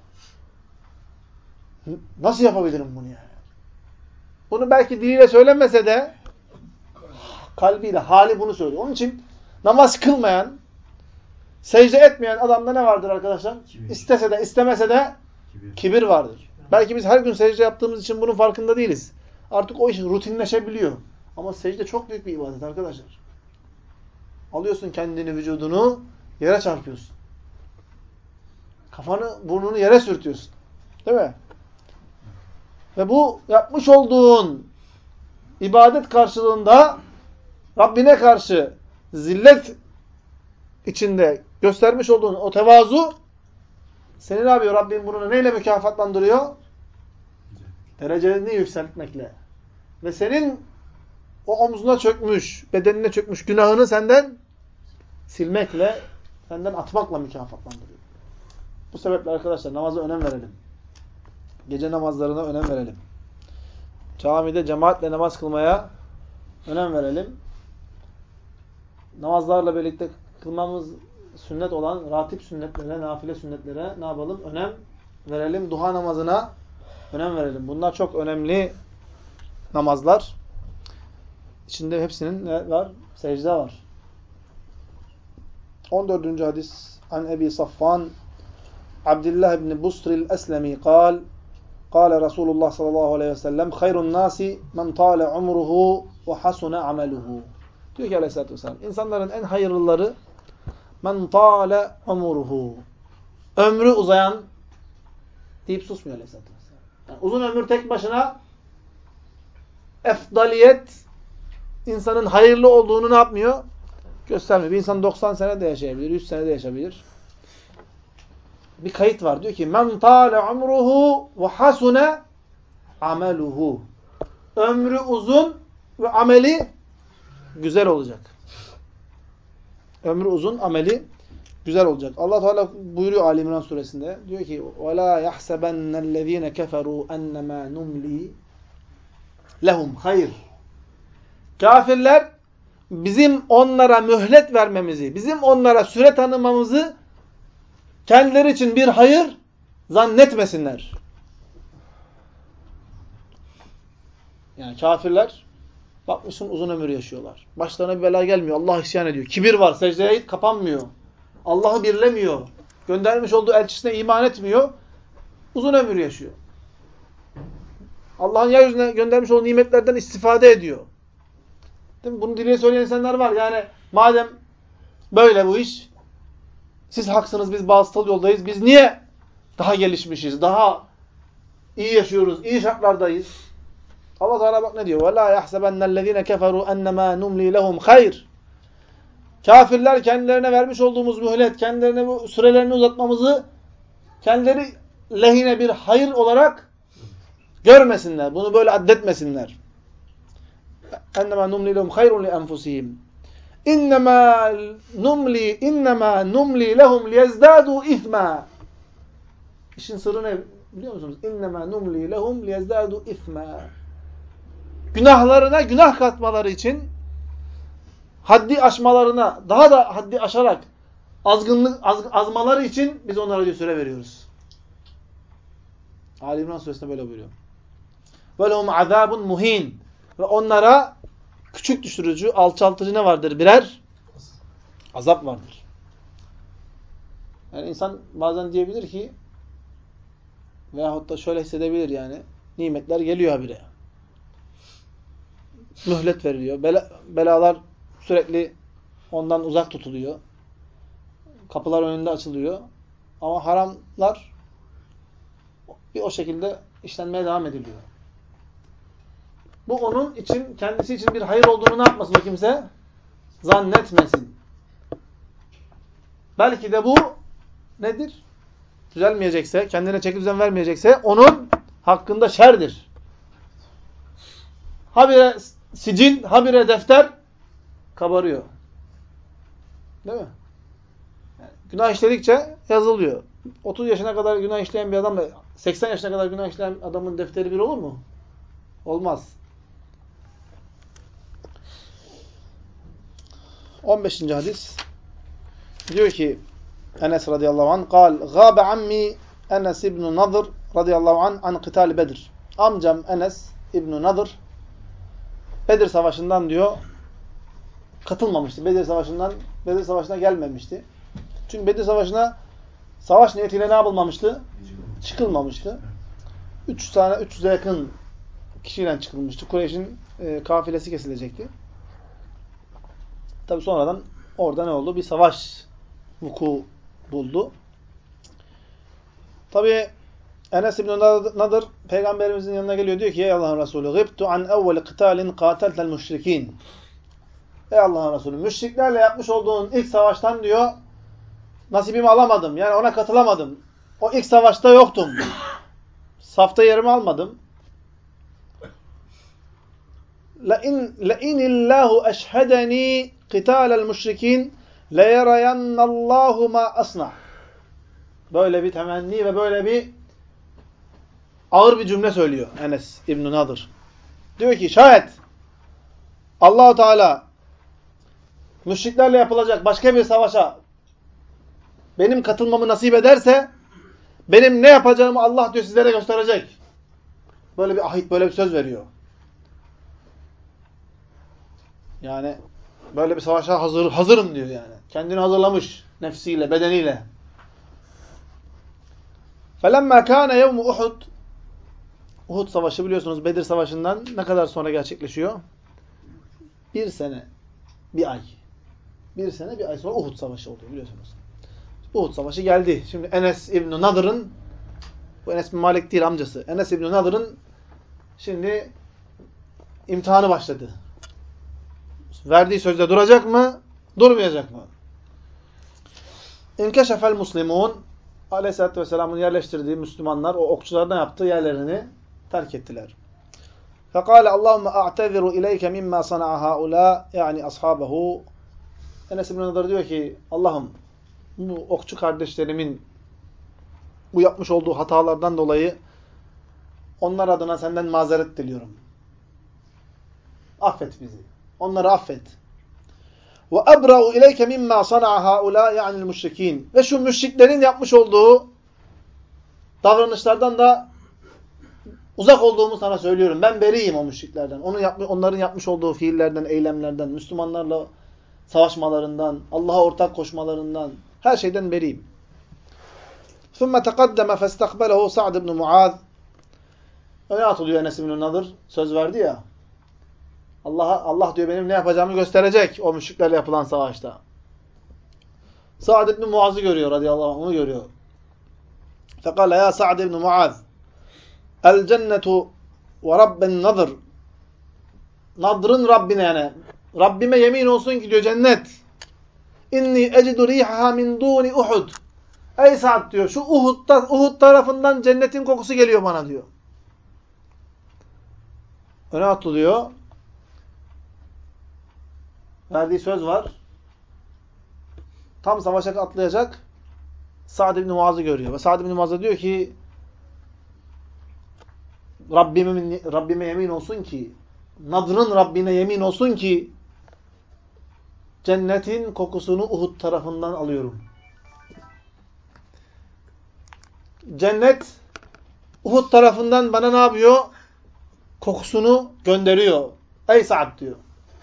nasıl yapabilirim bunu yani? Bunu belki diliyle söylemese de kalbiyle, hali bunu söylüyor. Onun için namaz kılmayan, secde etmeyen adamda ne vardır arkadaşlar? Kibir. İstese de istemese de kibir, kibir vardır. Belki biz her gün secde yaptığımız için bunun farkında değiliz. Artık o iş rutinleşebiliyor. Ama secde çok büyük bir ibadet arkadaşlar. Alıyorsun kendini, vücudunu, yere çarpıyorsun. Kafanı, burnunu yere sürtüyorsun. Değil mi? Ve bu yapmış olduğun ibadet karşılığında Rabbine karşı zillet içinde göstermiş olduğun o tevazu seni ne yapıyor? Rabbim bunu neyle mükafatlandırıyor? Derecelerini yükseltmekle. Ve senin o omzuna çökmüş, bedenine çökmüş günahını senden silmekle, senden atmakla mükafatlandırıyor. Bu sebeple arkadaşlar namaza önem verelim. Gece namazlarına önem verelim. Camide cemaatle namaz kılmaya önem verelim. Namazlarla birlikte kılmamız sünnet olan ratip sünnetlere, nafile sünnetlere ne yapalım? Önem verelim. Duha namazına önem verelim. Bunlar çok önemli namazlar. İçinde hepsinin ne var? Secde var. on dördüncü hadis an Ebi Safvan Abdullah ibn Busril Eslemi kal kâle Resulullah sallallahu aleyhi ve sellem hayrun nâsi men tâle umruhu ve hasune ameluhu. Diyor ki aleyhissalatü vesselam insanların en hayırlıları men tâle umruhu. Ömrü uzayan deyip susmuyor aleyhissalatü vesselam. Yani uzun ömür tek başına efdaliyet insanın hayırlı olduğunu ne yapmıyor? Göstermiyor. Bir insan doksan sene de yaşayabilir, yüz sene de yaşayabilir. Bir kayıt var. Diyor ki men tâle umruhu ve hasune ameluhu. Ömrü uzun ve ameli güzel olacak. Ömrü uzun, ameli güzel olacak. Allah Teala buyuruyor Ali İmran suresinde. Diyor ki: "Ve la yahsabennellezîne keferû ennemâ numlî lehum hayr." Kafirler bizim onlara mühlet vermemizi, bizim onlara süre tanımamızı kendileri için bir hayır zannetmesinler. Yani kafirler bakmışsın uzun ömür yaşıyorlar. Başlarına bir bela gelmiyor. Allah isyan ediyor. Kibir var. Secdeye kapanmıyor. Allah'ı birlemiyor. Göndermiş olduğu elçisine iman etmiyor. Uzun ömür yaşıyor. Allah'ın yeryüzüne göndermiş olduğu nimetlerden istifade ediyor. Değil mi? Bunu dile söyleyen insanlar var. Yani madem böyle bu iş, siz haksınız, biz batıl yoldayız. Biz niye daha gelişmişiz, daha iyi yaşıyoruz, iyi şartlardayız? Allah Teala bak ne diyor? وَلَا يَحْسَبَنَّ الَّذ۪ينَ كَفَرُوا اَنَّمَا نُمْلِي لَهُمْ خَيْرٌ. Kafirler kendilerine vermiş olduğumuz mühlet, kendilerine bu sürelerini uzatmamızı kendileri lehine bir hayır olarak görmesinler. Bunu böyle addetmesinler. اَنَّمَا نُمْلِي لَهُمْ خَيْرٌ لِأَنْفُسِهِمْ اِنَّمَا نُمْلِي اِنَّمَا نُمْلِي لَهُمْ لِيَزْدَادُوا اِثْمًا. İşin sırrı ne biliyor musunuz? اِنَّمَا نُمْلِي لَهُمْ لِيَزْدَادُوا اِثْمًا. Günahlarına günah katmaları için, haddi aşmalarına, daha da haddi aşarak azgınlık az, azmaları için biz onlara bir süre veriyoruz. Ali İmran Suresi'nde böyle buyuruyor. وَلَهُمْ عَذَابٌ muhin. Ve onlara küçük düşürücü, alçaltıcı ne vardır? Birer azap vardır. Yani insan bazen diyebilir ki veyahut da şöyle hissedebilir yani. Nimetler geliyor habire. Mühlet veriliyor. Bela, belalar sürekli ondan uzak tutuluyor. Kapılar önünde açılıyor. Ama haramlar bir o şekilde işlenmeye devam ediliyor. Bu onun için, kendisi için bir hayır olduğunu ne yapmasın o kimse? Zannetmesin. Belki de bu nedir? Düzelmeyecekse, kendine çeki düzen vermeyecekse onun hakkında şerdir. Habire sicil, habire defter kabarıyor. Değil mi? Yani günah işledikçe yazılıyor. otuz yaşına kadar günah işleyen bir adamla seksen yaşına kadar günah işleyen adamın defteri bir olur mu? Olmaz. on beşinci hadis diyor ki Enes radıyallahu anh قال غاب عمي Enes ibn Nadır radıyallahu anh an kıtal Bedir. Amcam Enes ibn Nadır Bedir Savaşı'ndan diyor katılmamıştı. Bedir Savaşı'ndan Bedir Savaşı'na gelmemişti. Çünkü Bedir Savaşı'na savaş niyetiyle ne yapılmamıştı? Çıkılmamıştı. üç tane üç yüze yakın kişiyle çıkılmıştı. Kureyş'in e, kafilesi kesilecekti. Tabi sonradan orada ne oldu? Bir savaş vuku buldu. Tabi Enes İbn Nadır Peygamberimizin yanına geliyor. Diyor ki ey Allah'ın Resulü gıbtu an evveli kıtalin kateltel müşrikin. Ey Allah'ın Resulü müşriklerle yapmış olduğun ilk savaştan diyor nasibimi alamadım. Yani ona katılamadım. O ilk savaşta yoktum. Safta yerimi almadım. لَاِنْ لَاِنِ اللّٰهُ اَشْهَدَن۪ي قِتَالَ الْمُشْرِك۪ينَ لَيَرَيَنَّ اللّٰهُ مَا أَصْنَعُ. Böyle bir temenni ve böyle bir ağır bir cümle söylüyor Enes İbn Nadır. Diyor ki şayet Allah-u Teala müşriklerle yapılacak başka bir savaşa benim katılmamı nasip ederse benim ne yapacağımı Allah diyor sizlere gösterecek. Böyle bir ahit, böyle bir söz veriyor. Yani böyle bir savaşa hazır, hazırım diyor yani. Kendini hazırlamış nefsiyle, bedeniyle. فَلَمَّا كَانَ يَوْمُ Uhud. Uhud Savaşı biliyorsunuz Bedir Savaşı'ndan ne kadar sonra gerçekleşiyor? Bir sene, bir ay. Bir sene, bir ay sonra Uhud Savaşı oluyor biliyorsunuz. Uhud Savaşı geldi. Şimdi Enes İbn Nadır'ın, bu Enes bin Malik değil amcası. Enes İbn Nadır'ın şimdi imtihanı başladı. Verdiği sözde duracak mı? Durmayacak mı? İnkeşefel muslimun. Aleyhisselatü Vesselam'ın yerleştirdiği Müslümanlar o okçulardan yaptığı yerlerini terk ettiler. Fekale Allahümme a'teziru ileyke mimma sana'a haula yani ashabehu. Enes İbn Nadır diyor ki Allah'ım bu okçu kardeşlerimin bu yapmış olduğu hatalardan dolayı onlar adına senden mazeret diliyorum. Affet bizi. Onları affet. Ve ebra'u ileyke mimma sana'a haula ya'ni'l müşrikîn. Ve şu müşriklerin yapmış olduğu davranışlardan da uzak olduğumu sana söylüyorum. Ben beriyim o müşriklerden. Onun yapmış, onların yapmış olduğu fiillerden, eylemlerden, Müslümanlarla savaşmalarından, Allah'a ortak koşmalarından, her şeyden beriyim. ثُمَّ تَقَدَّمَ فَاسْتَقْبَلَهُ سَعْدُ بْنُ مُعَاذ. Öne atılıyor Enes bin Nadır. Söz verdi ya. Allah Allah diyor benim ne yapacağımı gösterecek o müşriklerle yapılan savaşta. Sa'd ibn Muaz'ı görüyor radıyallahu anh, onu görüyor. Fekale ya Sa'd ibn Muaz el cennetu ve rabben nadır. Nadr'ın Rabbine yani. Rabbime yemin olsun ki diyor cennet. İnni ecidu rihaha min duni Uhud. Ey Sa'd diyor şu Uhud'da, Uhud tarafından cennetin kokusu geliyor bana diyor. Öne atılıyor. Verdiği söz var. Tam savaşa atlayacak. Sa'd ibn Muaz'ı görüyor. Ve Sa'd ibn Muaz'a diyor ki Rabbime, Rabbime yemin olsun ki Nadr'ın Rabbine yemin olsun ki cennetin kokusunu Uhud tarafından alıyorum. Cennet Uhud tarafından bana ne yapıyor? Kokusunu gönderiyor. Ey Sa'd diyor.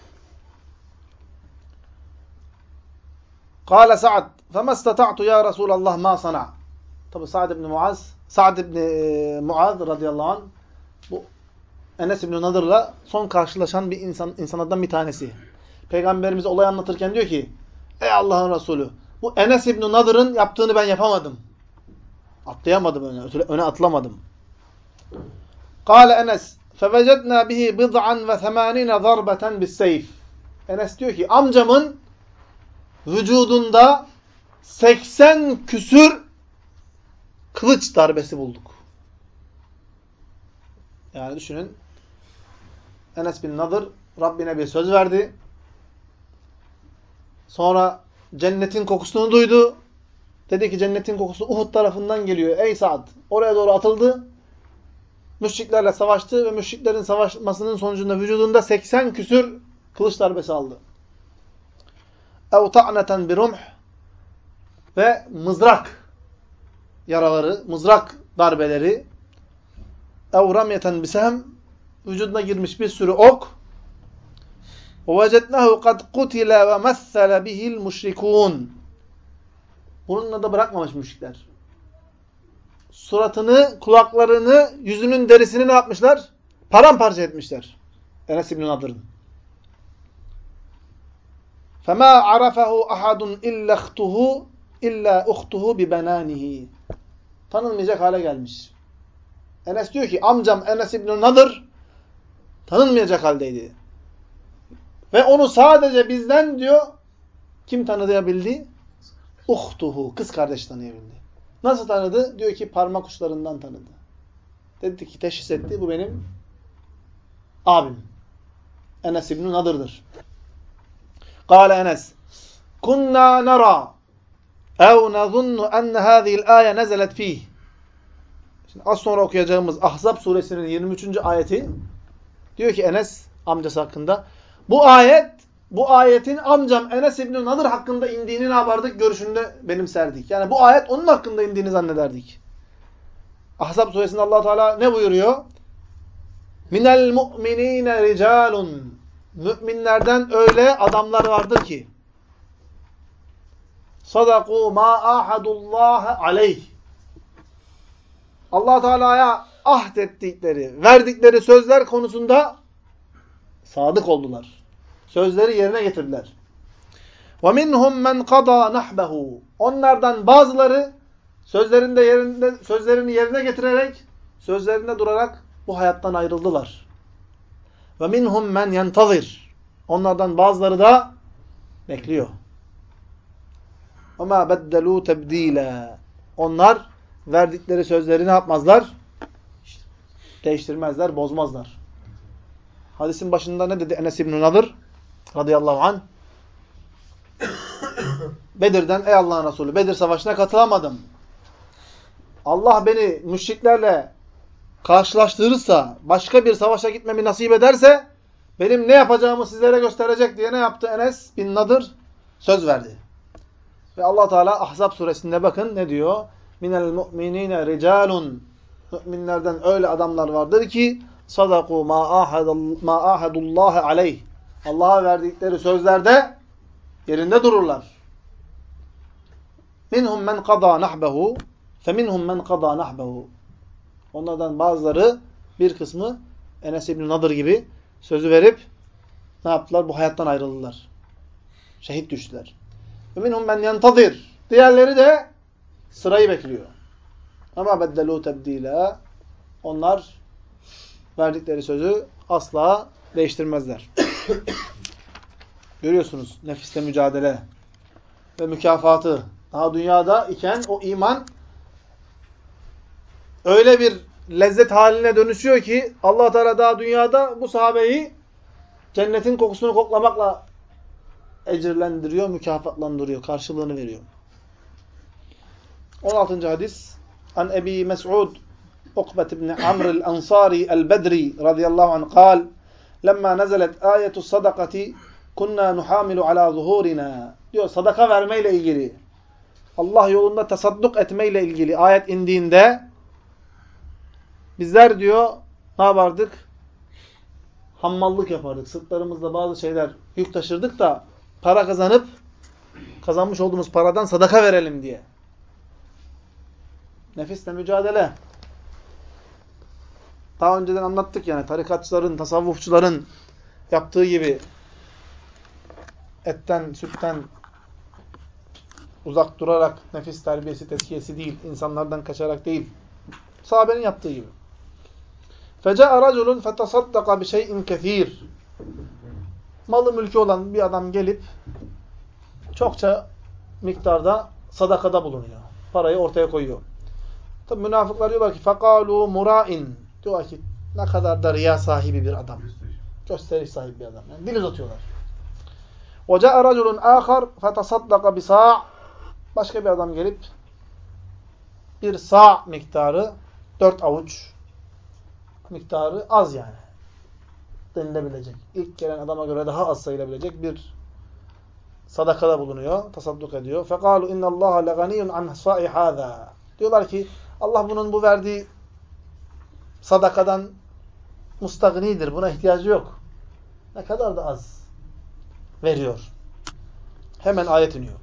Kâle Sa'd فَمَا اسْتَطَعْتُ يَا رَسُولَ اللّٰهِ مَا صَنَعَ. Tabi Sa'd ibn Muaz, Sa'd ibn Muaz radıyallahu anh bu Enes ibn Nadır'la son karşılaşan bir insan insanlardan bir tanesi. Peygamberimize olay anlatırken diyor ki: "Ey Allah'ın Resulü, bu Enes ibn Nadır'ın yaptığını ben yapamadım. Atlayamadım öne, öne atlamadım." Kâle Enes: "Fevecednâ bihi bid'an ve semânine zarbeten bis-seyf." Enes diyor ki amcamın vücudunda seksen küsür kılıç darbesi bulduk. Yani düşünün. Enes bin Nadır Rabbine bir söz verdi. Sonra cennetin kokusunu duydu. Dedi ki cennetin kokusu Uhud tarafından geliyor. Ey Sa'd! Oraya doğru atıldı. Müşriklerle savaştı ve müşriklerin savaşmasının sonucunda vücudunda seksen küsür kılıç darbesi aldı. اَوْ تَعْنَةً بِرُمْحٍ ve mızrak yaraları, mızrak darbeleri اَوْ رَمْيَةً بِسَهْمٍ vücuduna girmiş bir sürü ok وَوَجَدْنَهُ قَدْ قُتِلَ وَمَثَّلَ بِهِ الْمُشْرِكُونَ bununla da bırakmamış müşrikler. Suratını, kulaklarını, yüzünün derisini ne yapmışlar? Paramparça etmişler. Enes ibn Nadır'ın. فَمَا عَرَفَهُ أَحَدٌ إِلَّا اخْتُهُ إِلَّا اُخْتُهُ بِبَنَانِهِ tanınmayacak hale gelmiş. Enes diyor ki amcam Enes ibn Nadır tanınmayacak haldeydi. Ve onu sadece bizden diyor kim tanıyabildi? Uhtuhu, kız kardeş tanıyabildi. Nasıl tanıdı? Diyor ki parmak uçlarından tanıdı. Dedi ki teşhis etti bu benim abim. Enes ibn Nadır'dır. Kâle Enes kunnâ nara ev nezunnu enne hâzihil âye nezelet fîh. Şimdi az sonra okuyacağımız Ahzab suresinin yirmi üçüncü ayeti diyor ki Enes amcası hakkında bu ayet bu ayetin amcam Enes İbn Nadır hakkında indiğini ne yapardık? Görüşünde benimserdik. Yani bu ayet onun hakkında indiğini zannederdik. Ahzab suresinde Allah Teala ne buyuruyor? Minel mu'minîne ricalun. Müminlerden öyle adamlar vardır ki sadakû mâ âhadullâhe aleyh. Allah Teala'ya ahdettikleri, verdikleri sözler konusunda sadık oldular. Sözleri yerine getirdiler. وَمِنْهُمْ مَنْ قَضَى نَحْبَهُ onlardan bazıları sözlerinde yerinde sözlerini yerine getirerek, sözlerinde durarak bu hayattan ayrıldılar. وَمِنْهُمْ مَنْ يَنْتَظِرُ onlardan bazıları da bekliyor. وَمَا بَدَّلُوا تَبْد۪يلًا onlar verdikleri sözleri ne yapmazlar? Değiştirmezler, bozmazlar. Hadisin başında ne dedi Enes İbn Nadır radıyallahu anh? Bedir'den ey Allah'ın Resulü Bedir Savaşı'na katılamadım. Allah beni müşriklerle karşılaştırırsa, başka bir savaşa gitmemi nasip ederse benim ne yapacağımı sizlere gösterecek diye ne yaptı Enes bin Nadır? Söz verdi. Ve Allah Teala Ahzab suresinde bakın ne diyor? Minel mu'minine ricalun. Müminlerden öyle adamlar vardır ki sadaku ma ahadullah aleyh. Allah'a verdikleri sözlerde yerinde dururlar. Minhum men qada nahbehu feminhum men qada nahbehu. Onlardan bazıları, bir kısmı Enes ibn Nadır gibi sözü verip ne yaptılar? Bu hayattan ayrıldılar. Şehit düştüler. Ve minhum men yentadir. Diğerleri de sırayı bekliyor. Ama beddelu tebdila. Onlar verdikleri sözü asla değiştirmezler. Görüyorsunuz nefisle mücadele ve mükafatı. Daha dünyada iken o iman öyle bir lezzet haline dönüşüyor ki Allah Teala daha dünyada bu sahabeyi cennetin kokusunu koklamakla ecirlendiriyor, mükafatlandırıyor, karşılığını veriyor. on altıncı hadis An Ebi Mes'ud Ukbet ibn Amr el-Ansari el-Bedri radıyallahu anh kal Lemma nezelet ayetu sadakati kunna nuhamilu ala zuhurina diyor, sadaka vermeyle ilgili, Allah yolunda tasadduk etmeyle ilgili ayet indiğinde bizler diyor ne yapardık? Hammallık yapardık. Sırtlarımızda bazı şeyler yük taşırdık da para kazanıp kazanmış olduğumuz paradan sadaka verelim diye. Nefisle mücadele. Daha önceden anlattık yani tarikatçıların, tasavvufçuların yaptığı gibi etten, sütten uzak durarak nefis terbiyesi, tezkiyesi değil, insanlardan kaçarak değil. Sahabenin yaptığı gibi. فَجَاءَ رَجُلٌ فَتَصَدَّقَ بِشَيْءٍ كَثِيرٍ Malı mülkü olan bir adam gelip çokça miktarda sadakada bulunuyor. Parayı ortaya koyuyor. Tabi münafıklar diyorlar ki فَقَالُوا مُرَائِنْ diyorlar ki ne kadar da riya sahibi bir adam. Gösteriş sahibi bir adam. Yani dil uzatıyorlar. وَجَاءَ رَجُلٌ آخَرْ فَتَصَدَّقَ بِسَاعٍ Başka bir adam gelip bir sağ miktarı, dört avuç miktarı az yani denilebilecek. İlk gelen adama göre daha az sayılabilecek bir sadakada bulunuyor, tasadduk ediyor. فَقَالُوا اِنَّ اللّٰهَ لَغَنِيٌّ عَنْ حَصَائِ هَذَا diyorlar ki Allah bunun bu verdiği sadakadan mustagnidir. Buna ihtiyacı yok. Ne kadar da az veriyor. Hemen ayet iniyor.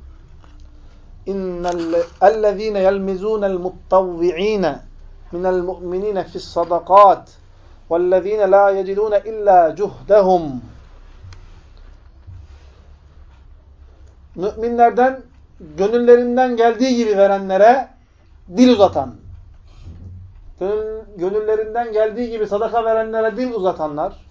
اِنَّ يَلْمِزُونَ الْمُطَّوِّعِينَ مِنَ الْمُؤْمِنِينَ فِي الصَّدَقَاتِ وَالَّذ۪ينَ لَا يَجِدُونَ اِلَّا جُهْدَهُمْ Müminlerden gönüllerinden geldiği gibi verenlere dil uzatan, gönül, gönüllerinden geldiği gibi sadaka verenlere dil uzatanlar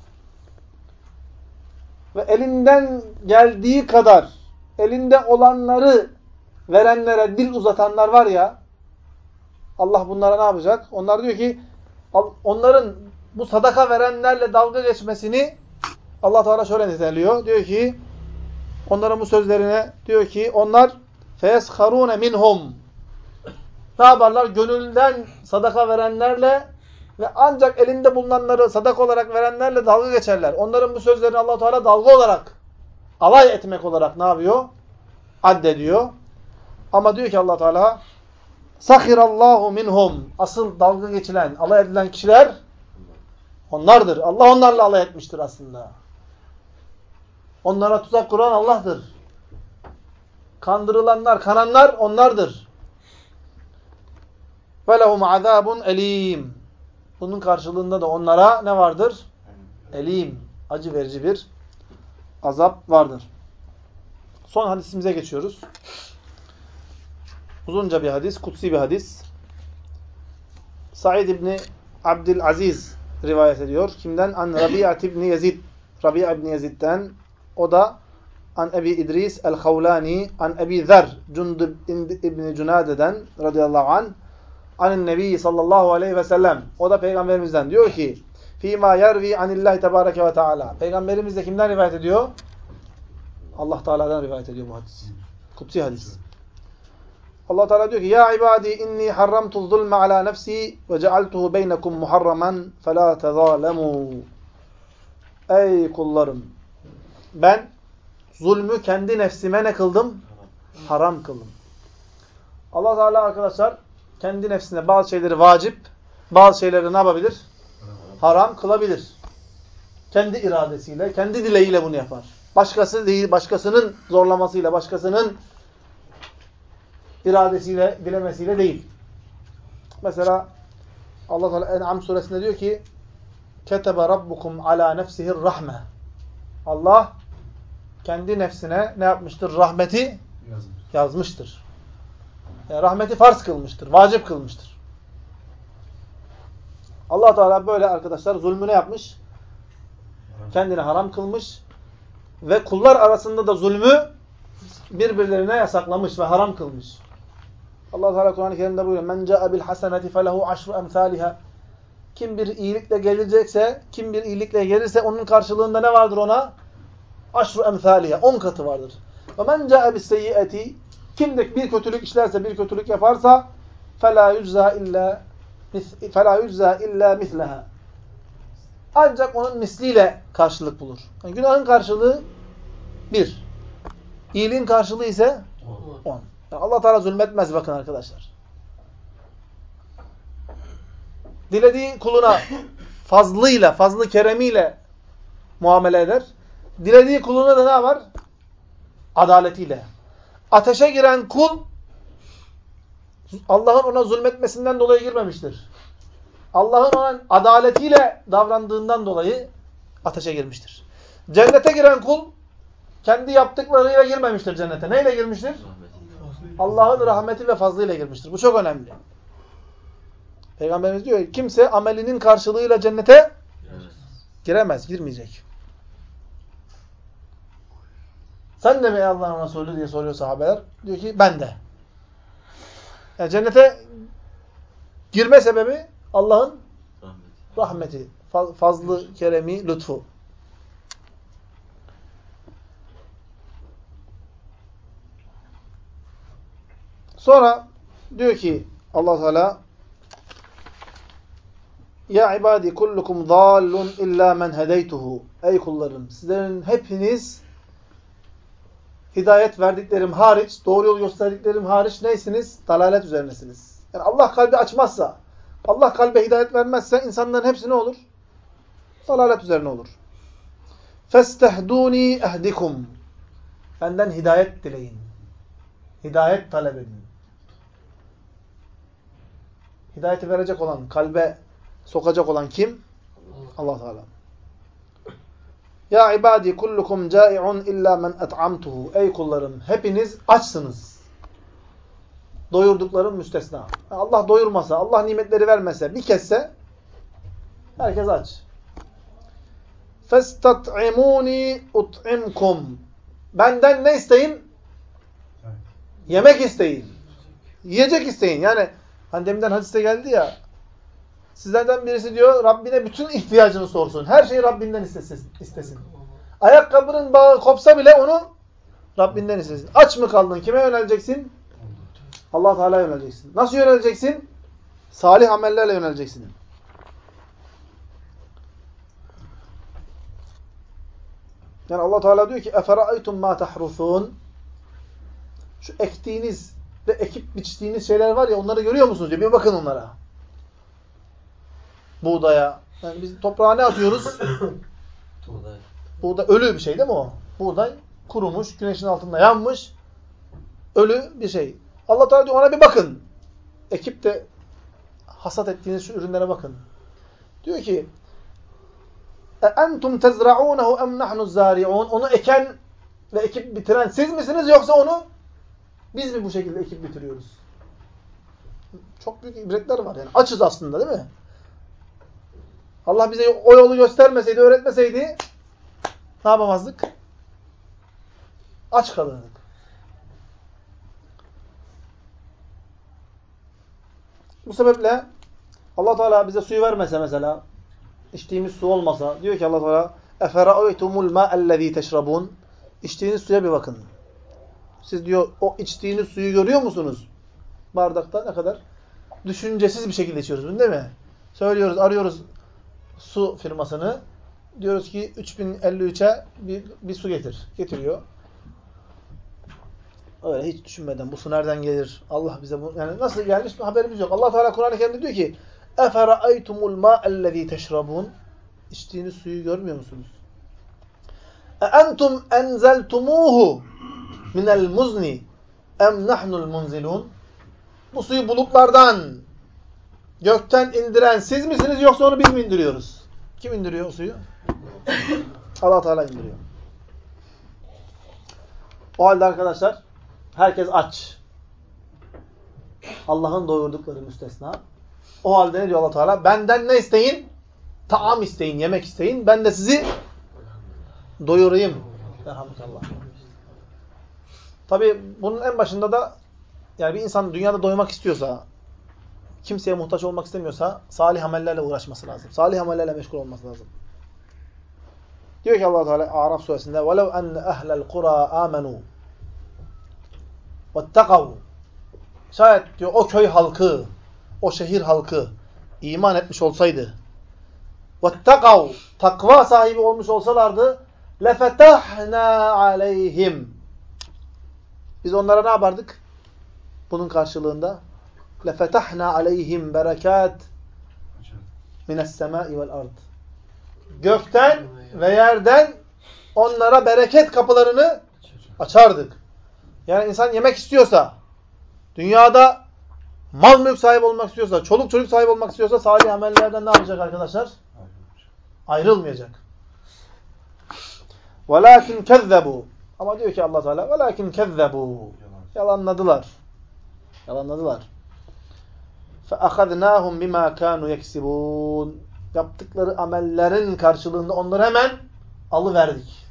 ve elinden geldiği kadar elinde olanları verenlere dil uzatanlar var ya, Allah bunlara ne yapacak? Onlar diyor ki onların bu sadaka verenlerle dalga geçmesini Allah Teala şöyle niteliyor. Diyor ki onların bu sözlerine diyor ki onlar feyesharune minhum ne yaparlar? Gönülden sadaka verenlerle ve ancak elinde bulunanları sadaka olarak verenlerle dalga geçerler. Onların bu sözlerini Allah Teala dalga olarak, alay etmek olarak ne yapıyor? Addediyor. Ama diyor ki Allah Teala Sahirallahu minhum. Asıl dalga geçilen, alay edilen kişiler onlardır. Allah onlarla alay etmiştir aslında. Onlara tuzak kuran Allah'tır. Kandırılanlar, kananlar onlardır. وَلَهُمْ عَذَابٌ elim. Bunun karşılığında da onlara ne vardır? Elim. Acı verici bir azap vardır. Son hadisimize geçiyoruz. Uzunca bir hadis, kutsi bir hadis. Said İbni Abdülaziz rivayet ediyor. Kimden? An Rabi'a İbni Yazid. Rabi'a İbni Yazid'den. O da An Ebi İdris el-Havlani, An Ebi Zer Cundub İbni Cunade'den radıyallahu anh. Anin Nebi sallallahu aleyhi ve sellem. O da Peygamberimizden. Diyor ki Fîmâ yervi anillahi tebâreke ve teâlâ. Peygamberimiz de kimden rivayet ediyor? Allah Teala'dan rivayet ediyor bu hadis. Kutsi hadis. Allah Teala diyor ki ya ibadi inni harramtu zulme ala nefsi ve cealtuhu beynekum muharraman felâ tezâlemû. Ey kullarım! Ben zulmü kendi nefsime ne kıldım? Haram kıldım. Allah Teala arkadaşlar kendi nefsine bazı şeyleri vacip, bazı şeyleri ne yapabilir? Haram kılabilir. Kendi iradesiyle, kendi dileğiyle bunu yapar. Başkası değil, başkasının zorlamasıyla, başkasının iradesiyle, dilemesiyle değil. Mesela Allah Teala En'am suresinde diyor ki: "Ketebe rabbukum ala nefsihir rahme." Allah kendi nefsine ne yapmıştır? Rahmeti Yazmış. yazmıştır. Yani rahmeti farz kılmıştır, vacip kılmıştır. Allah Teala böyle arkadaşlar zulmü ne yapmış? Kendine haram kılmış ve kullar arasında da zulmü birbirlerine yasaklamış ve haram kılmış. Allah Teala Kur'an-ı Kerim'de buyuruyor: "Men ca'e bil haseneti felehu aşru emsaliha." Kim bir iyilikle gelecekse, kim bir iyilikle gelirse onun karşılığında ne vardır ona? Aşru emsaliha, on katı vardır. Ve men ca'e bis seyyiati, kim de bir kötülük işlerse, bir kötülük yaparsa fela yujza illa fela yujza illa mislaha. Ancak onun misliyle karşılık bulur. Yani günahın karşılığı bir. İyiliğin karşılığı ise on. Yani Allah Teala zulmetmez bakın arkadaşlar. Dilediği kuluna fazlıyla, fazlı keremiyle muamele eder. Dilediği kuluna da ne var? Adaletiyle. Ateşe giren kul Allah'ın ona zulmetmesinden dolayı girmemiştir. Allah'ın ona adaletiyle davrandığından dolayı ateşe girmiştir. Cennete giren kul kendi yaptıklarıyla girmemiştir cennete. Neyle girmiştir? Allah'ın rahmeti ve fazlıyla girmiştir. Bu çok önemli. Peygamberimiz diyor ki kimse amelinin karşılığıyla cennete giremez, girmeyecek. Sen de mi Allah'ın Resulü diye soruyor sahabeler. Diyor ki ben de. Yani cennete girme sebebi Allah'ın rahmeti, fazlı, keremi, lütfu. Sonra diyor ki Allah Teala: "Ya ibadi kullukum dallun illa men hedeytuhu." Ey kullarım, sizlerin hepiniz hidayet verdiklerim hariç, doğru yol gösterdiklerim hariç neysiniz? Dalalet üzerinesiniz. Yani Allah kalbi açmazsa, Allah kalbe hidayet vermezse insanların hepsi ne olur? Dalalet üzerine olur. "Festehdûnî ehdikum." Benden hidayet dileyin. Hidayet talep edin. Hidayeti verecek olan, kalbe sokacak olan kim? Allah Teala. Ya ibadi kullukum cai'un illa men et'amtuhu. Ey kullarım, hepiniz açsınız. Doyurduklarım müstesna. Allah doyurmasa, Allah nimetleri vermese, bir kesse herkes aç. Festat'imuni ut'imkum. Benden ne isteyin? Yemek isteyin. Yiyecek isteyin. Yani hani deminden hadiste geldi ya, sizlerden birisi diyor Rabbine bütün ihtiyacını sorsun. Her şeyi Rabbinden istesin. istesin. Ayakkabının bağı kopsa bile onu Rabbinden istesin. Aç mı kaldın? Kime yöneleceksin? Allah Teala'ya yöneleceksin. Nasıl yöneleceksin? Salih amellerle yöneleceksin. Yani Allah Teala diyor ki: "Efera'aytum ma tahrusun?" Şu ektiğiniz ve ekip biçtiğiniz şeyler var ya, onları görüyor musunuz diyor. Bir bakın onlara. Buğdaya. Yani biz toprağa ne atıyoruz? Buğday. Buğday ölü bir şey değil mi o? Buğday kurumuş, güneşin altında yanmış, ölü bir şey. Allah Teala diyor ona bir bakın. Ekip de hasat ettiğiniz şu ürünlere bakın. Diyor ki: "Entum tezra'unehu em nahnu zari'un?" Onu eken ve ekip bitiren siz misiniz yoksa onu biz mi bu şekilde ekip bitiriyoruz? Çok büyük ibretler var yani. Açız aslında değil mi? Allah bize o yolu göstermeseydi, öğretmeseydi ne yapamazdık? Aç kalırdık. Bu sebeple Allah Teala bize suyu vermese mesela, içtiğimiz su olmasa, diyor ki Allah Teala: "Efera'aytumul ma'ellezî teşrabûn?" İçtiğiniz suya bir bakın. Siz diyor o içtiğiniz suyu görüyor musunuz? Bardakta ne kadar düşüncesiz bir şekilde içiyoruz bunu değil mi? Söylüyoruz, arıyoruz su firmasını. Diyoruz ki üç bin elli üçe bir, bir su getir. Getiriyor. Öyle hiç düşünmeden bu su nereden gelir? Allah bize bu yani nasıl gelmiş haberimiz yok. Allah Teala Kur'an-ı Kerim'de diyor ki: "Efera'aytumul ma'ellezî teşrabûn?" İçtiğiniz suyu görmüyor musunuz? "E entum enzeltumuhu minel muzni em nahnul munzilun?" Bu suyu bulutlardan, gökten indiren siz misiniz yoksa onu biz mi indiriyoruz? Kim indiriyor o suyu? Allah Teala indiriyor. O halde arkadaşlar herkes aç. Allah'ın doyurdukları müstesna. O halde ne diyor Allah Teala? Benden ne isteyin? Taam isteyin, yemek isteyin. Ben de sizi doyurayım. Elhamdülillah. Tabii bunun en başında da yani bir insan dünyada doymak istiyorsa, kimseye muhtaç olmak istemiyorsa salih amellerle uğraşması lazım. Salih amellerle meşgul olması lazım. Diyor ki Allah Teala Araf suresinde: "Velev enne ehlel kura amenu vettekav." Şayet diyor o köy halkı, o şehir halkı iman etmiş olsaydı, vettekav, takva sahibi olmuş olsalardı, lefetahna aleyhim. Biz onlara ne yapardık? Bunun karşılığında lefetahna aleyhim berekat mine's semai vel ard. Gökten ve yerden onlara bereket kapılarını açardık. Yani insan yemek istiyorsa, dünyada mal mülk sahibi olmak istiyorsa, çoluk çocuk sahibi olmak istiyorsa salih amellerden ne yapacak arkadaşlar? Ayrılmayacak. وَلَاكِنْ كَذَّبُوا. Ama diyor ki Allah Teala وَلَاكِنْ كَذَّبُوا. Yalanladılar. Yalanladılar. فَأَخَذْنَاهُمْ بِمَا كَانُوا يَكْسِبُونَ. Yaptıkları amellerin karşılığında onları hemen alıverdik.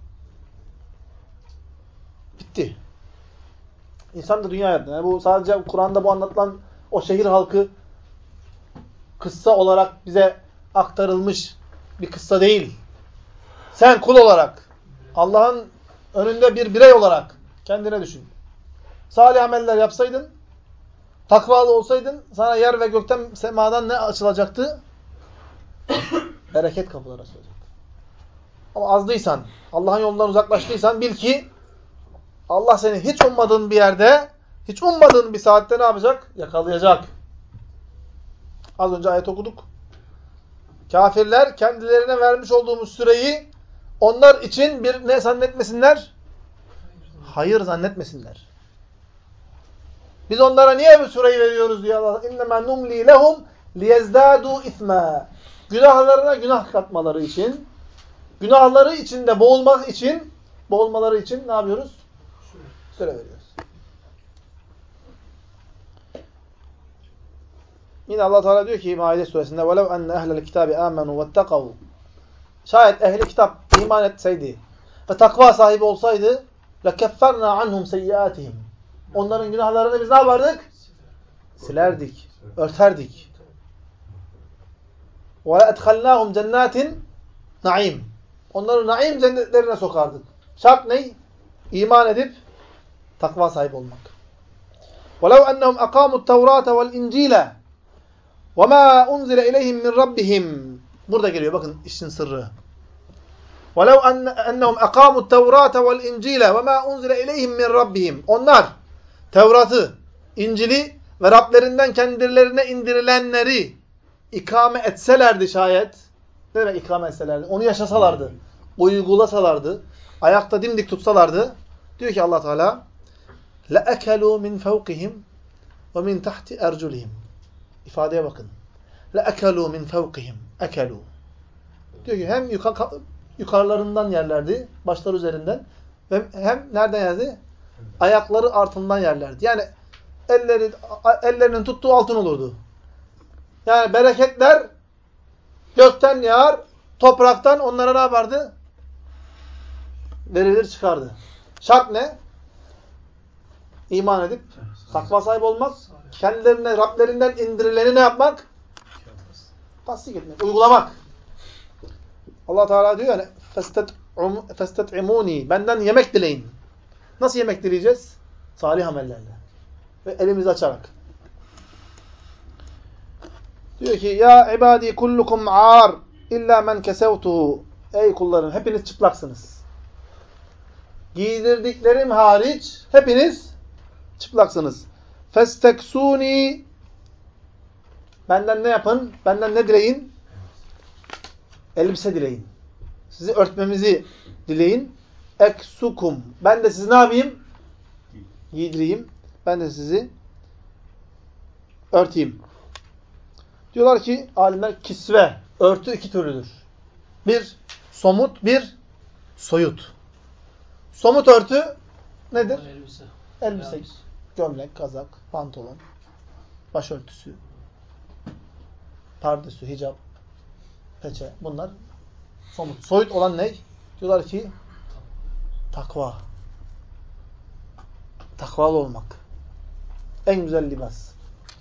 Bitti. İnsan da dünya hayatında. Yani bu sadece Kur'an'da bu anlatılan o şehir halkı kıssa olarak bize aktarılmış bir kıssa değil. Sen kul olarak, Allah'ın önünde bir birey olarak kendine düşün. Salih ameller yapsaydın, takvalı olsaydın, sana yer ve gökten, semadan ne açılacaktı? Bereket kapıları açılacaktı. Ama azdıysan, Allah'ın yolundan uzaklaştıysan bil ki Allah seni hiç ummadığın bir yerde, hiç ummadığın bir saatte ne yapacak? Yakalayacak. Az önce ayet okuduk. Kafirler kendilerine vermiş olduğumuz süreyi onlar için bir ne zannetmesinler? Hayır zannetmesinler. Biz onlara niye bu süreyi veriyoruz diyor Allah. İnnemâ numlî lehum liyezdâdû ismâ. Günahlarına günah katmaları için, günahları içinde boğulmak için, boğulmaları için ne yapıyoruz? Süre veriyoruz. Yine Allah Teala diyor ki Maide suresinde: "Velev enne ehlel kitabi amenu vettekav." Şayet ehli kitap iman etseydi ve takva sahibi olsaydı, lekefferna anhum seyyiatihim. Onların günahlarını biz ne yapardık? Silerdik, örterdik. Ve edhalnahum cennetin naim. Onları naim cennetlerine sokardık. Şart ne? İman edip takva sahibi olmak. وَلَوْ أَنَّهُمْ أَقَامُوا التَّوْرَاتَ وَالْاِنْجِيلَ وَمَا أُنْزِلَ اِلَيْهِمْ مِنْ رَبِّهِمْ. Burada geliyor bakın işin sırrı. وَلَوْ أَنَّهُمْ أَقَامُوا التَّوْرَاتَ وَالْاِنْجِيلَ وَمَا أُنْزِلَ اِلَيْهِمْ مِنْ رَبِّهِمْ. Onlar Tevrat'ı, İncil'i ve Rablerinden kendilerine indirilenleri ikame etselerdi şayet. Ne demek ikame etselerdi? Onu yaşasalardı, uygulasalardı, ayakta dimdik tutsalardı. Diyor ki Allah Teala: لَأَكَلُوا مِنْ فَوْقِهِمْ وَمِنْ تَحْتِ اَرْجُلِهِمْ. İfadeye bakın. لَأَكَلُوا مِنْ فَوْقِهِمْ. اَكَلُوا. Diyor ki hem yukarılarından yerlerdi, başları üzerinden, ve hem nereden yerdi? Ayakları altından yerlerdi. Yani elleri ellerinin tuttuğu altın olurdu. Yani bereketler gökten yağar, topraktan onlara ne yapardı? Verilir çıkardı. Şart ne? İman edip takva sahibi olmak, kendilerine Rablerinden indirileni ne yapmak? Tasdik etmek, uygulamak. Allah Teala diyor yani فَاسْتَطْعِمُونِي. Benden yemek dileyin. Nasıl yemek dileyeceğiz? Salih amellerle. Ve elimizi açarak. Diyor ki: Ya ibadi kullukum ar illa men kesevtuhu ey kullarım hepiniz çıplaksınız. Giydirdiklerim hariç hepiniz çıplaksınız. Festeksuni, benden ne yapın? Benden ne dileyin? Elbise dileyin. Sizi örtmemizi dileyin. Eksukum, ben de sizi ne yapayım? Giydireyim. Ben de sizi örteyim. Diyorlar ki alimler, kisve, örtü iki türlüdür. Bir somut, bir soyut. Somut örtü nedir? Elbise. Elbise, Yalnız. gömlek, kazak, pantolon, başörtüsü, pardesü, hicap, peçe. Bunlar somut. Soyut olan ne? Diyorlar ki takva. Takvalı olmak. En güzel libas.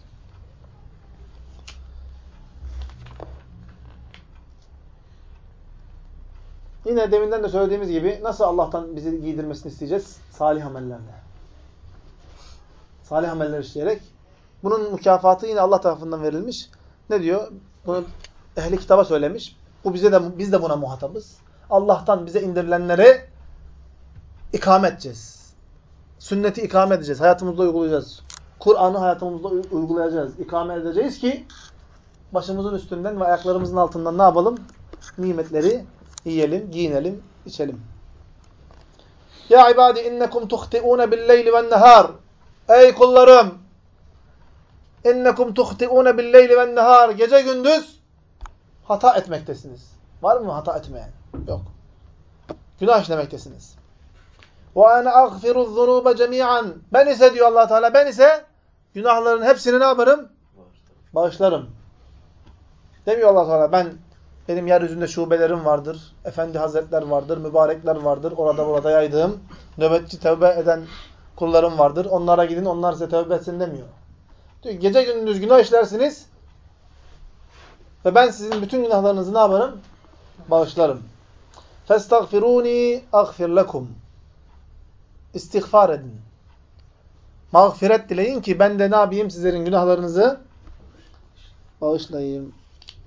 Yine deminden de söylediğimiz gibi nasıl Allah'tan bizi giydirmesini isteyeceğiz? Salih amellerle. Salih ameller işleyerek. Bunun mükafatı yine Allah tarafından verilmiş. Ne diyor? Bunu ehli kitaba söylemiş. Bu bize de biz de buna muhatabız. Allah'tan bize indirilenleri ikame edeceğiz. Sünneti ikame edeceğiz. Hayatımızda uygulayacağız. Kur'an'ı hayatımızda uygulayacağız. İkame edeceğiz ki başımızın üstünden ve ayaklarımızın altından ne yapalım? Nimetleri yiyelim, giyinelim, içelim. Ya ibadi innekum tuhti'une bil-leyli ve'n-nehar. Ey kullarım! İnnekum tuhti'une bil-leyli ve'n-nehar. Gece gündüz hata etmektesiniz. Var mı hata etmeyen? Yok. Günah işlemektesiniz. Ve ana aghfiru'z-zunuba cemi'an. Ben ise diyor Allah Teala, ben ise günahların hepsini ne yaparım? Bağışlarım. Demiyor Allah Teala, ben benim yeryüzünde şubelerim vardır, efendi hazretler vardır, mübarekler vardır, orada burada yaydığım, nöbetçi tevbe eden kullarım vardır. Onlara gidin, onlar size tevbe etsin demiyor. Diyor, gece gündüz günah işlersiniz ve ben sizin bütün günahlarınızı ne yaparım? Bağışlarım. فَاسْتَغْفِرُونِي اَغْفِرْ لَكُمْ. İstiğfar edin. Mağfiret dileyin ki ben de ne yapayım? Sizlerin günahlarınızı bağışlayayım.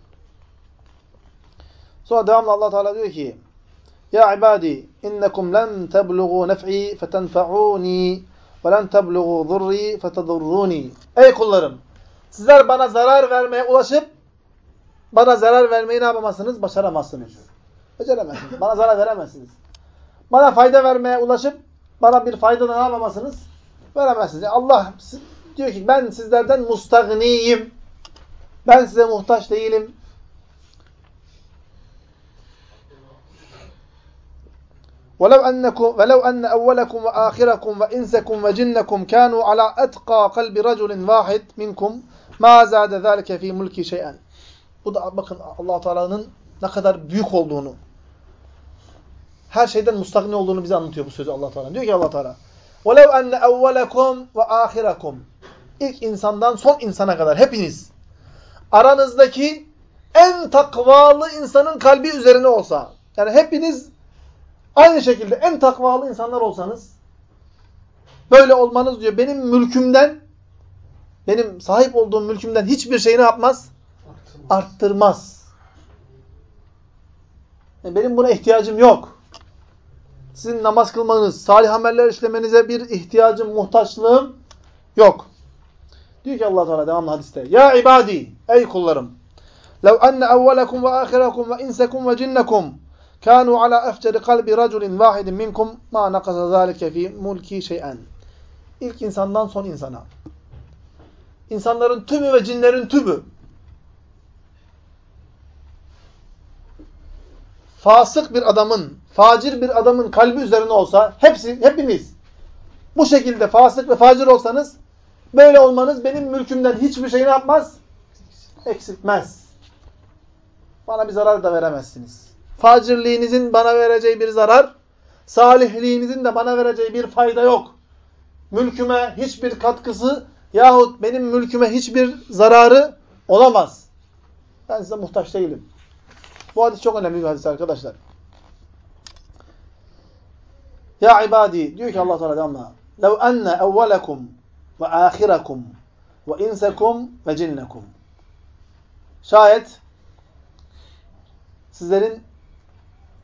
Sonra devamlı Allah Teala diyor ki: Ya ibadi innekum len teblughu nef'i fetenfa'uni ve len teblughu zurri fetedurruni. Ey kullarım, sizler bana zarar vermeye ulaşıp bana zarar vermeyi ne yapamazsınız? Başaramazsınız. Beceremezsiniz. Bana zarar veremezsiniz. Bana fayda vermeye ulaşıp bana bir fayda da ne yapamazsınız? Veremezsiniz. Yani Allah diyor ki ben sizlerden mustagniyim. Ben size muhtaç değilim. وَلَوْ أَنَّكُمْ وَلَوْ أَنَّ أَوَّلَكُمْ وَآخِرَكُمْ وَإِنْسَكُمْ وَجِنَّكُمْ كَانُوا عَلَى أَتْقَى قَلْبِ رَجُلٍ وَاحِدٍ مِنْكُمْ مَا زَادَ ذَلِكَ فِي مُلْكِ شَيْئًا. Bu da bakın Allah Teala'nın ne kadar büyük olduğunu, her şeyden mustagni olduğunu bize anlatıyor bu sözü Allah Teala. Diyor ki Allah Teala: وَلَوْ أَنَّ أَوَّلَكُمْ وَآخِرَكُمْ. İlk insandan son insana kadar hepiniz aranızdaki en takvalı insanın kalbi üzerine olsa, yani hepiniz aynı şekilde en takvalı insanlar olsanız, böyle olmanız diyor benim mülkümden, benim sahip olduğum mülkümden hiçbir şey ne yapmaz? Arttırmaz. Arttırmaz. Yani benim buna ihtiyacım yok. Sizin namaz kılmanız, salih ameller işlemenize bir ihtiyacım, muhtaçlığım yok. Diyor ki Allah Teala devamlı hadiste: Ya ibadi, ey kullarım, lev enne evvelekum ve ahirakum ve insekum ve cinnekum kânû alâ efceri kalbi raculin vâhidin minkum mâ nakasa zâlike fî mulki şey'en. İlk insandan son insana, İnsanların tümü ve cinlerin tümü fasık bir adamın, facir bir adamın kalbi üzerine olsa, hepsi, hepiniz bu şekilde fasık ve facir olsanız, böyle olmanız benim mülkümden hiçbir şey ne yapmaz? Eksiltmez. Bana bir zarar da veremezsiniz. Facirliğinizin bana vereceği bir zarar, salihliğinizin de bana vereceği bir fayda yok. Mülküme hiçbir katkısı yahut benim mülküme hiçbir zararı olamaz. Ben size muhtaç değilim. Bu hadis çok önemli bir hadis arkadaşlar. Ya ibadi, diyor ki Allah Teala devamlı: Lev enne evvelekum ve ahirakum ve insekum ve cinnekum. Şayet sizlerin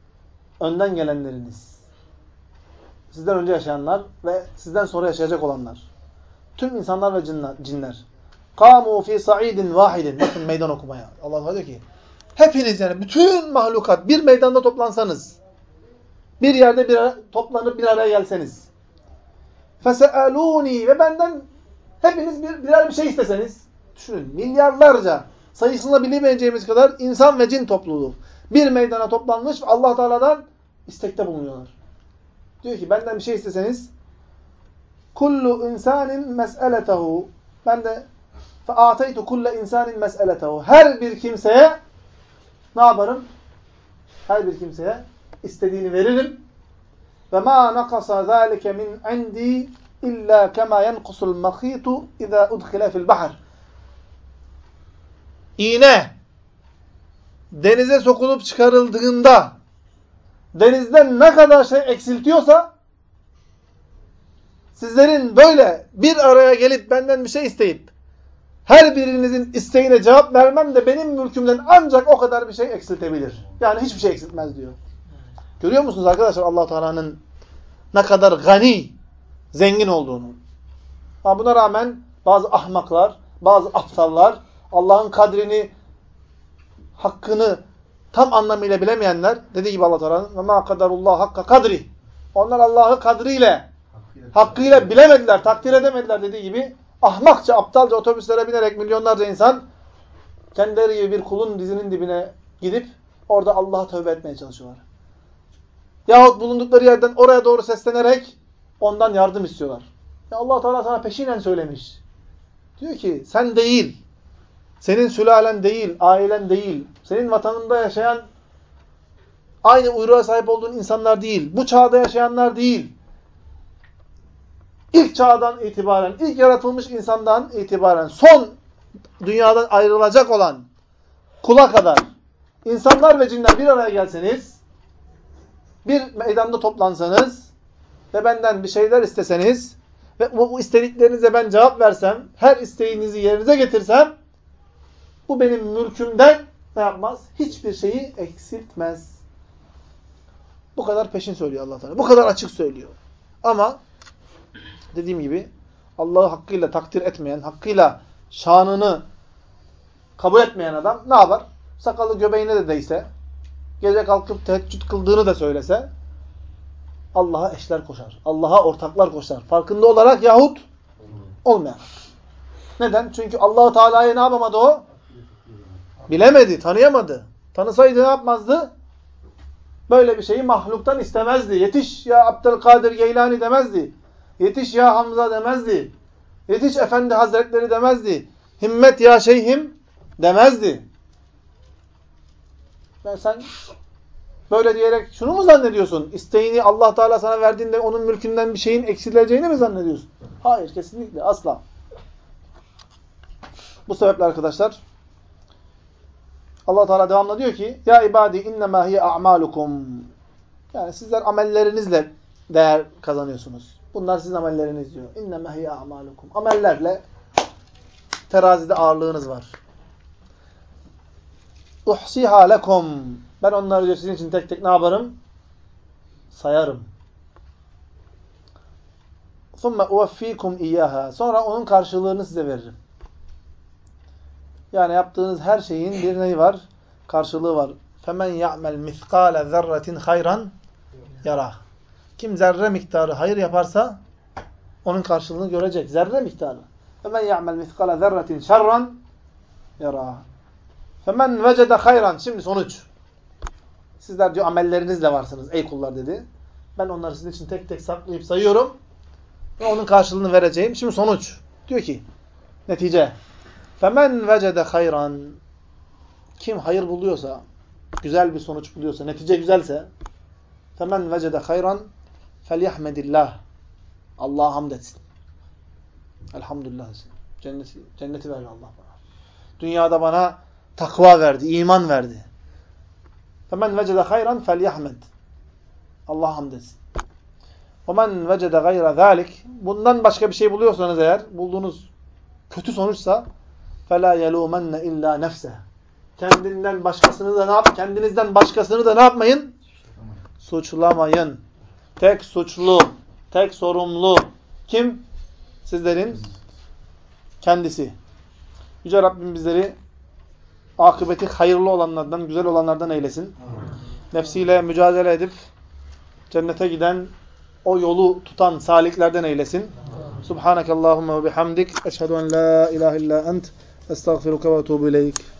önden gelenleriniz, sizden önce yaşayanlar ve sizden sonra yaşayacak olanlar, tüm insanlar ve cinler, cinler. Kamu fi sa'idin vahidin. Bakın meydan okumaya. Allah diyor ki, hepiniz yani bütün mahlukat bir meydanda toplansanız, bir yerde bir ara, toplanıp bir araya gelseniz, fese'alûni ve benden hepiniz bir, birer bir şey isteseniz, düşünün milyarlarca sayısını bilemeyeceğimiz kadar insan ve cin topluluğu bir meydana toplanmış ve Allah Teala'dan istekte bulunuyorlar. Diyor ki benden bir şey isteseniz, kullu insanin mes'eletehu, ben de fe'ateytu kulle insanin mes'eletehu, her bir kimseye ne yaparım? Her bir kimseye istediğini veririm. Ve ma nakasa zalike min indi illa kema yenkusul mahitu iza udkhila fil bahr. İğne denize sokulup çıkarıldığında denizden ne kadar şey eksiltiyorsa, sizlerin böyle bir araya gelip benden bir şey isteyip her birinizin isteğine cevap vermem de benim mülkümden ancak o kadar bir şey eksiltebilir. Yani hiçbir şey eksiltmez diyor. Görüyor musunuz arkadaşlar Allah Teala'nın ne kadar gani, zengin olduğunu? Ama buna rağmen bazı ahmaklar, bazı aptallar, Allah'ın kadrini, hakkını tam anlamıyla bilemeyenler, dediği gibi Allah Teala'nın ve ma kadarullah hakka kadri. Onlar Allah'ı kadriyle, hakkıyla bilemediler, takdir edemediler dediği gibi ahmakça, aptalca otobüslere binerek milyonlarca insan kendileri gibi bir kulun dizinin dibine gidip orada Allah'a tövbe etmeye çalışıyorlar. Yahut bulundukları yerden oraya doğru seslenerek ondan yardım istiyorlar. Ya Allah Teala sana peşinen söylemiş. Diyor ki sen değil, senin sülalen değil, ailen değil, senin vatanında yaşayan aynı uyruğa sahip olduğun insanlar değil, bu çağda yaşayanlar değil. İlk çağdan itibaren, ilk yaratılmış insandan itibaren son dünyadan ayrılacak olan kula kadar insanlar ve cinler bir araya gelseniz, bir meydanda toplansanız ve benden bir şeyler isteseniz ve bu, bu istediklerinize ben cevap versem, her isteğinizi yerinize getirsem, bu benim mülkümden ne yapmaz? Hiçbir şeyi eksiltmez. Bu kadar peşin söylüyor Allah Teala. Bu kadar açık söylüyor. Ama dediğim gibi Allah'ı hakkıyla takdir etmeyen, hakkıyla şanını kabul etmeyen adam ne yapar? Sakalı göbeğine de değse, gece kalkıp teheccüd kıldığını da söylese, Allah'a eşler koşar. Allah'a ortaklar koşar. Farkında olarak yahut olmayarak. Neden? Çünkü Allah-u Teala'yı ne yapamadı o? Bilemedi, tanıyamadı. Tanısaydı ne yapmazdı? Böyle bir şeyi mahluktan istemezdi. Yetiş ya Abdülkadir Geylani demezdi. Yetiş ya Hamza demezdi. Yetiş Efendi Hazretleri demezdi. Himmet ya şeyhim demezdi. Ben sen böyle diyerek şunu mu zannediyorsun? İsteğini Allah Teala sana verdiğinde onun mülkünden bir şeyin eksileceğini mi zannediyorsun? Hayır, kesinlikle, asla. Bu sebeple arkadaşlar Allah Teala devamlı diyor ki: "Ya ibadi innema hiye a'malukum." Yani sizler amellerinizle değer kazanıyorsunuz. Bunlar sizin amelleriniz diyor. "İnnema hiye a'malukum." Amellerle terazide ağırlığınız var. "Uhsiha lekum." Ben onları diyor sizin için tek tek ne yaparım? Sayarım. "Thumma uwaffikum iyyaha." Sonra onun karşılığını size veririm. Yani yaptığınız her şeyin bir neyi var? Karşılığı var. فَمَنْ يَعْمَلْ مِثْقَالَ ذَرَّةٍ خَيْرًا يَرَهُ. Kim zerre miktarı hayır yaparsa onun karşılığını görecek. Zerre miktarı. فَمَنْ يَعْمَلْ مِثْقَالَ ذَرَّةٍ شَرًّا يَرَهُ. فَمَنْ وَجَدَ خَيْرًا. Şimdi sonuç. Sizler diyor amellerinizle varsınız ey kullar dedi. Ben onları sizin için tek tek saklayıp sayıyorum. Ve onun karşılığını vereceğim. Şimdi sonuç. Diyor ki netice. فَمَنْ وَجَدَ خَيْرًا. Kim hayır buluyorsa, güzel bir sonuç buluyorsa, netice güzelse, فَمَنْ وَجَدَ خَيْرًا فَلْيَحْمَدِ اللّٰهِ. Allah'a hamd etsin. Elhamdülillah. Cenneti, cenneti verdi Allah bana. Dünyada bana takva verdi, iman verdi. فَمَنْ وَجَدَ خَيْرًا فَلْيَحْمَدِ. Allah'a hamd etsin. وَمَنْ وَجَدَ غَيْرَ ذَٰلِكِ. Bundan başka bir şey buluyorsanız eğer, bulduğunuz kötü sonuçsa, فَلَا يَلُومَنَّ اِلَّا نَفْسَهِ. Kendinden başkasını da ne yap? Kendinizden başkasını da ne yapmayın? suçlamayın. Tek suçlu, tek sorumlu kim? Sizlerin kendisi. Yüce Rabbim bizleri akıbeti hayırlı olanlardan, güzel olanlardan eylesin. Nefsiyle mücadele edip cennete giden, o yolu tutan saliklerden eylesin. Subhanakallahumma ve bihamdik. Eşhedü en la ilahe illa ent. Estağfiruka ve etûbü ileyk.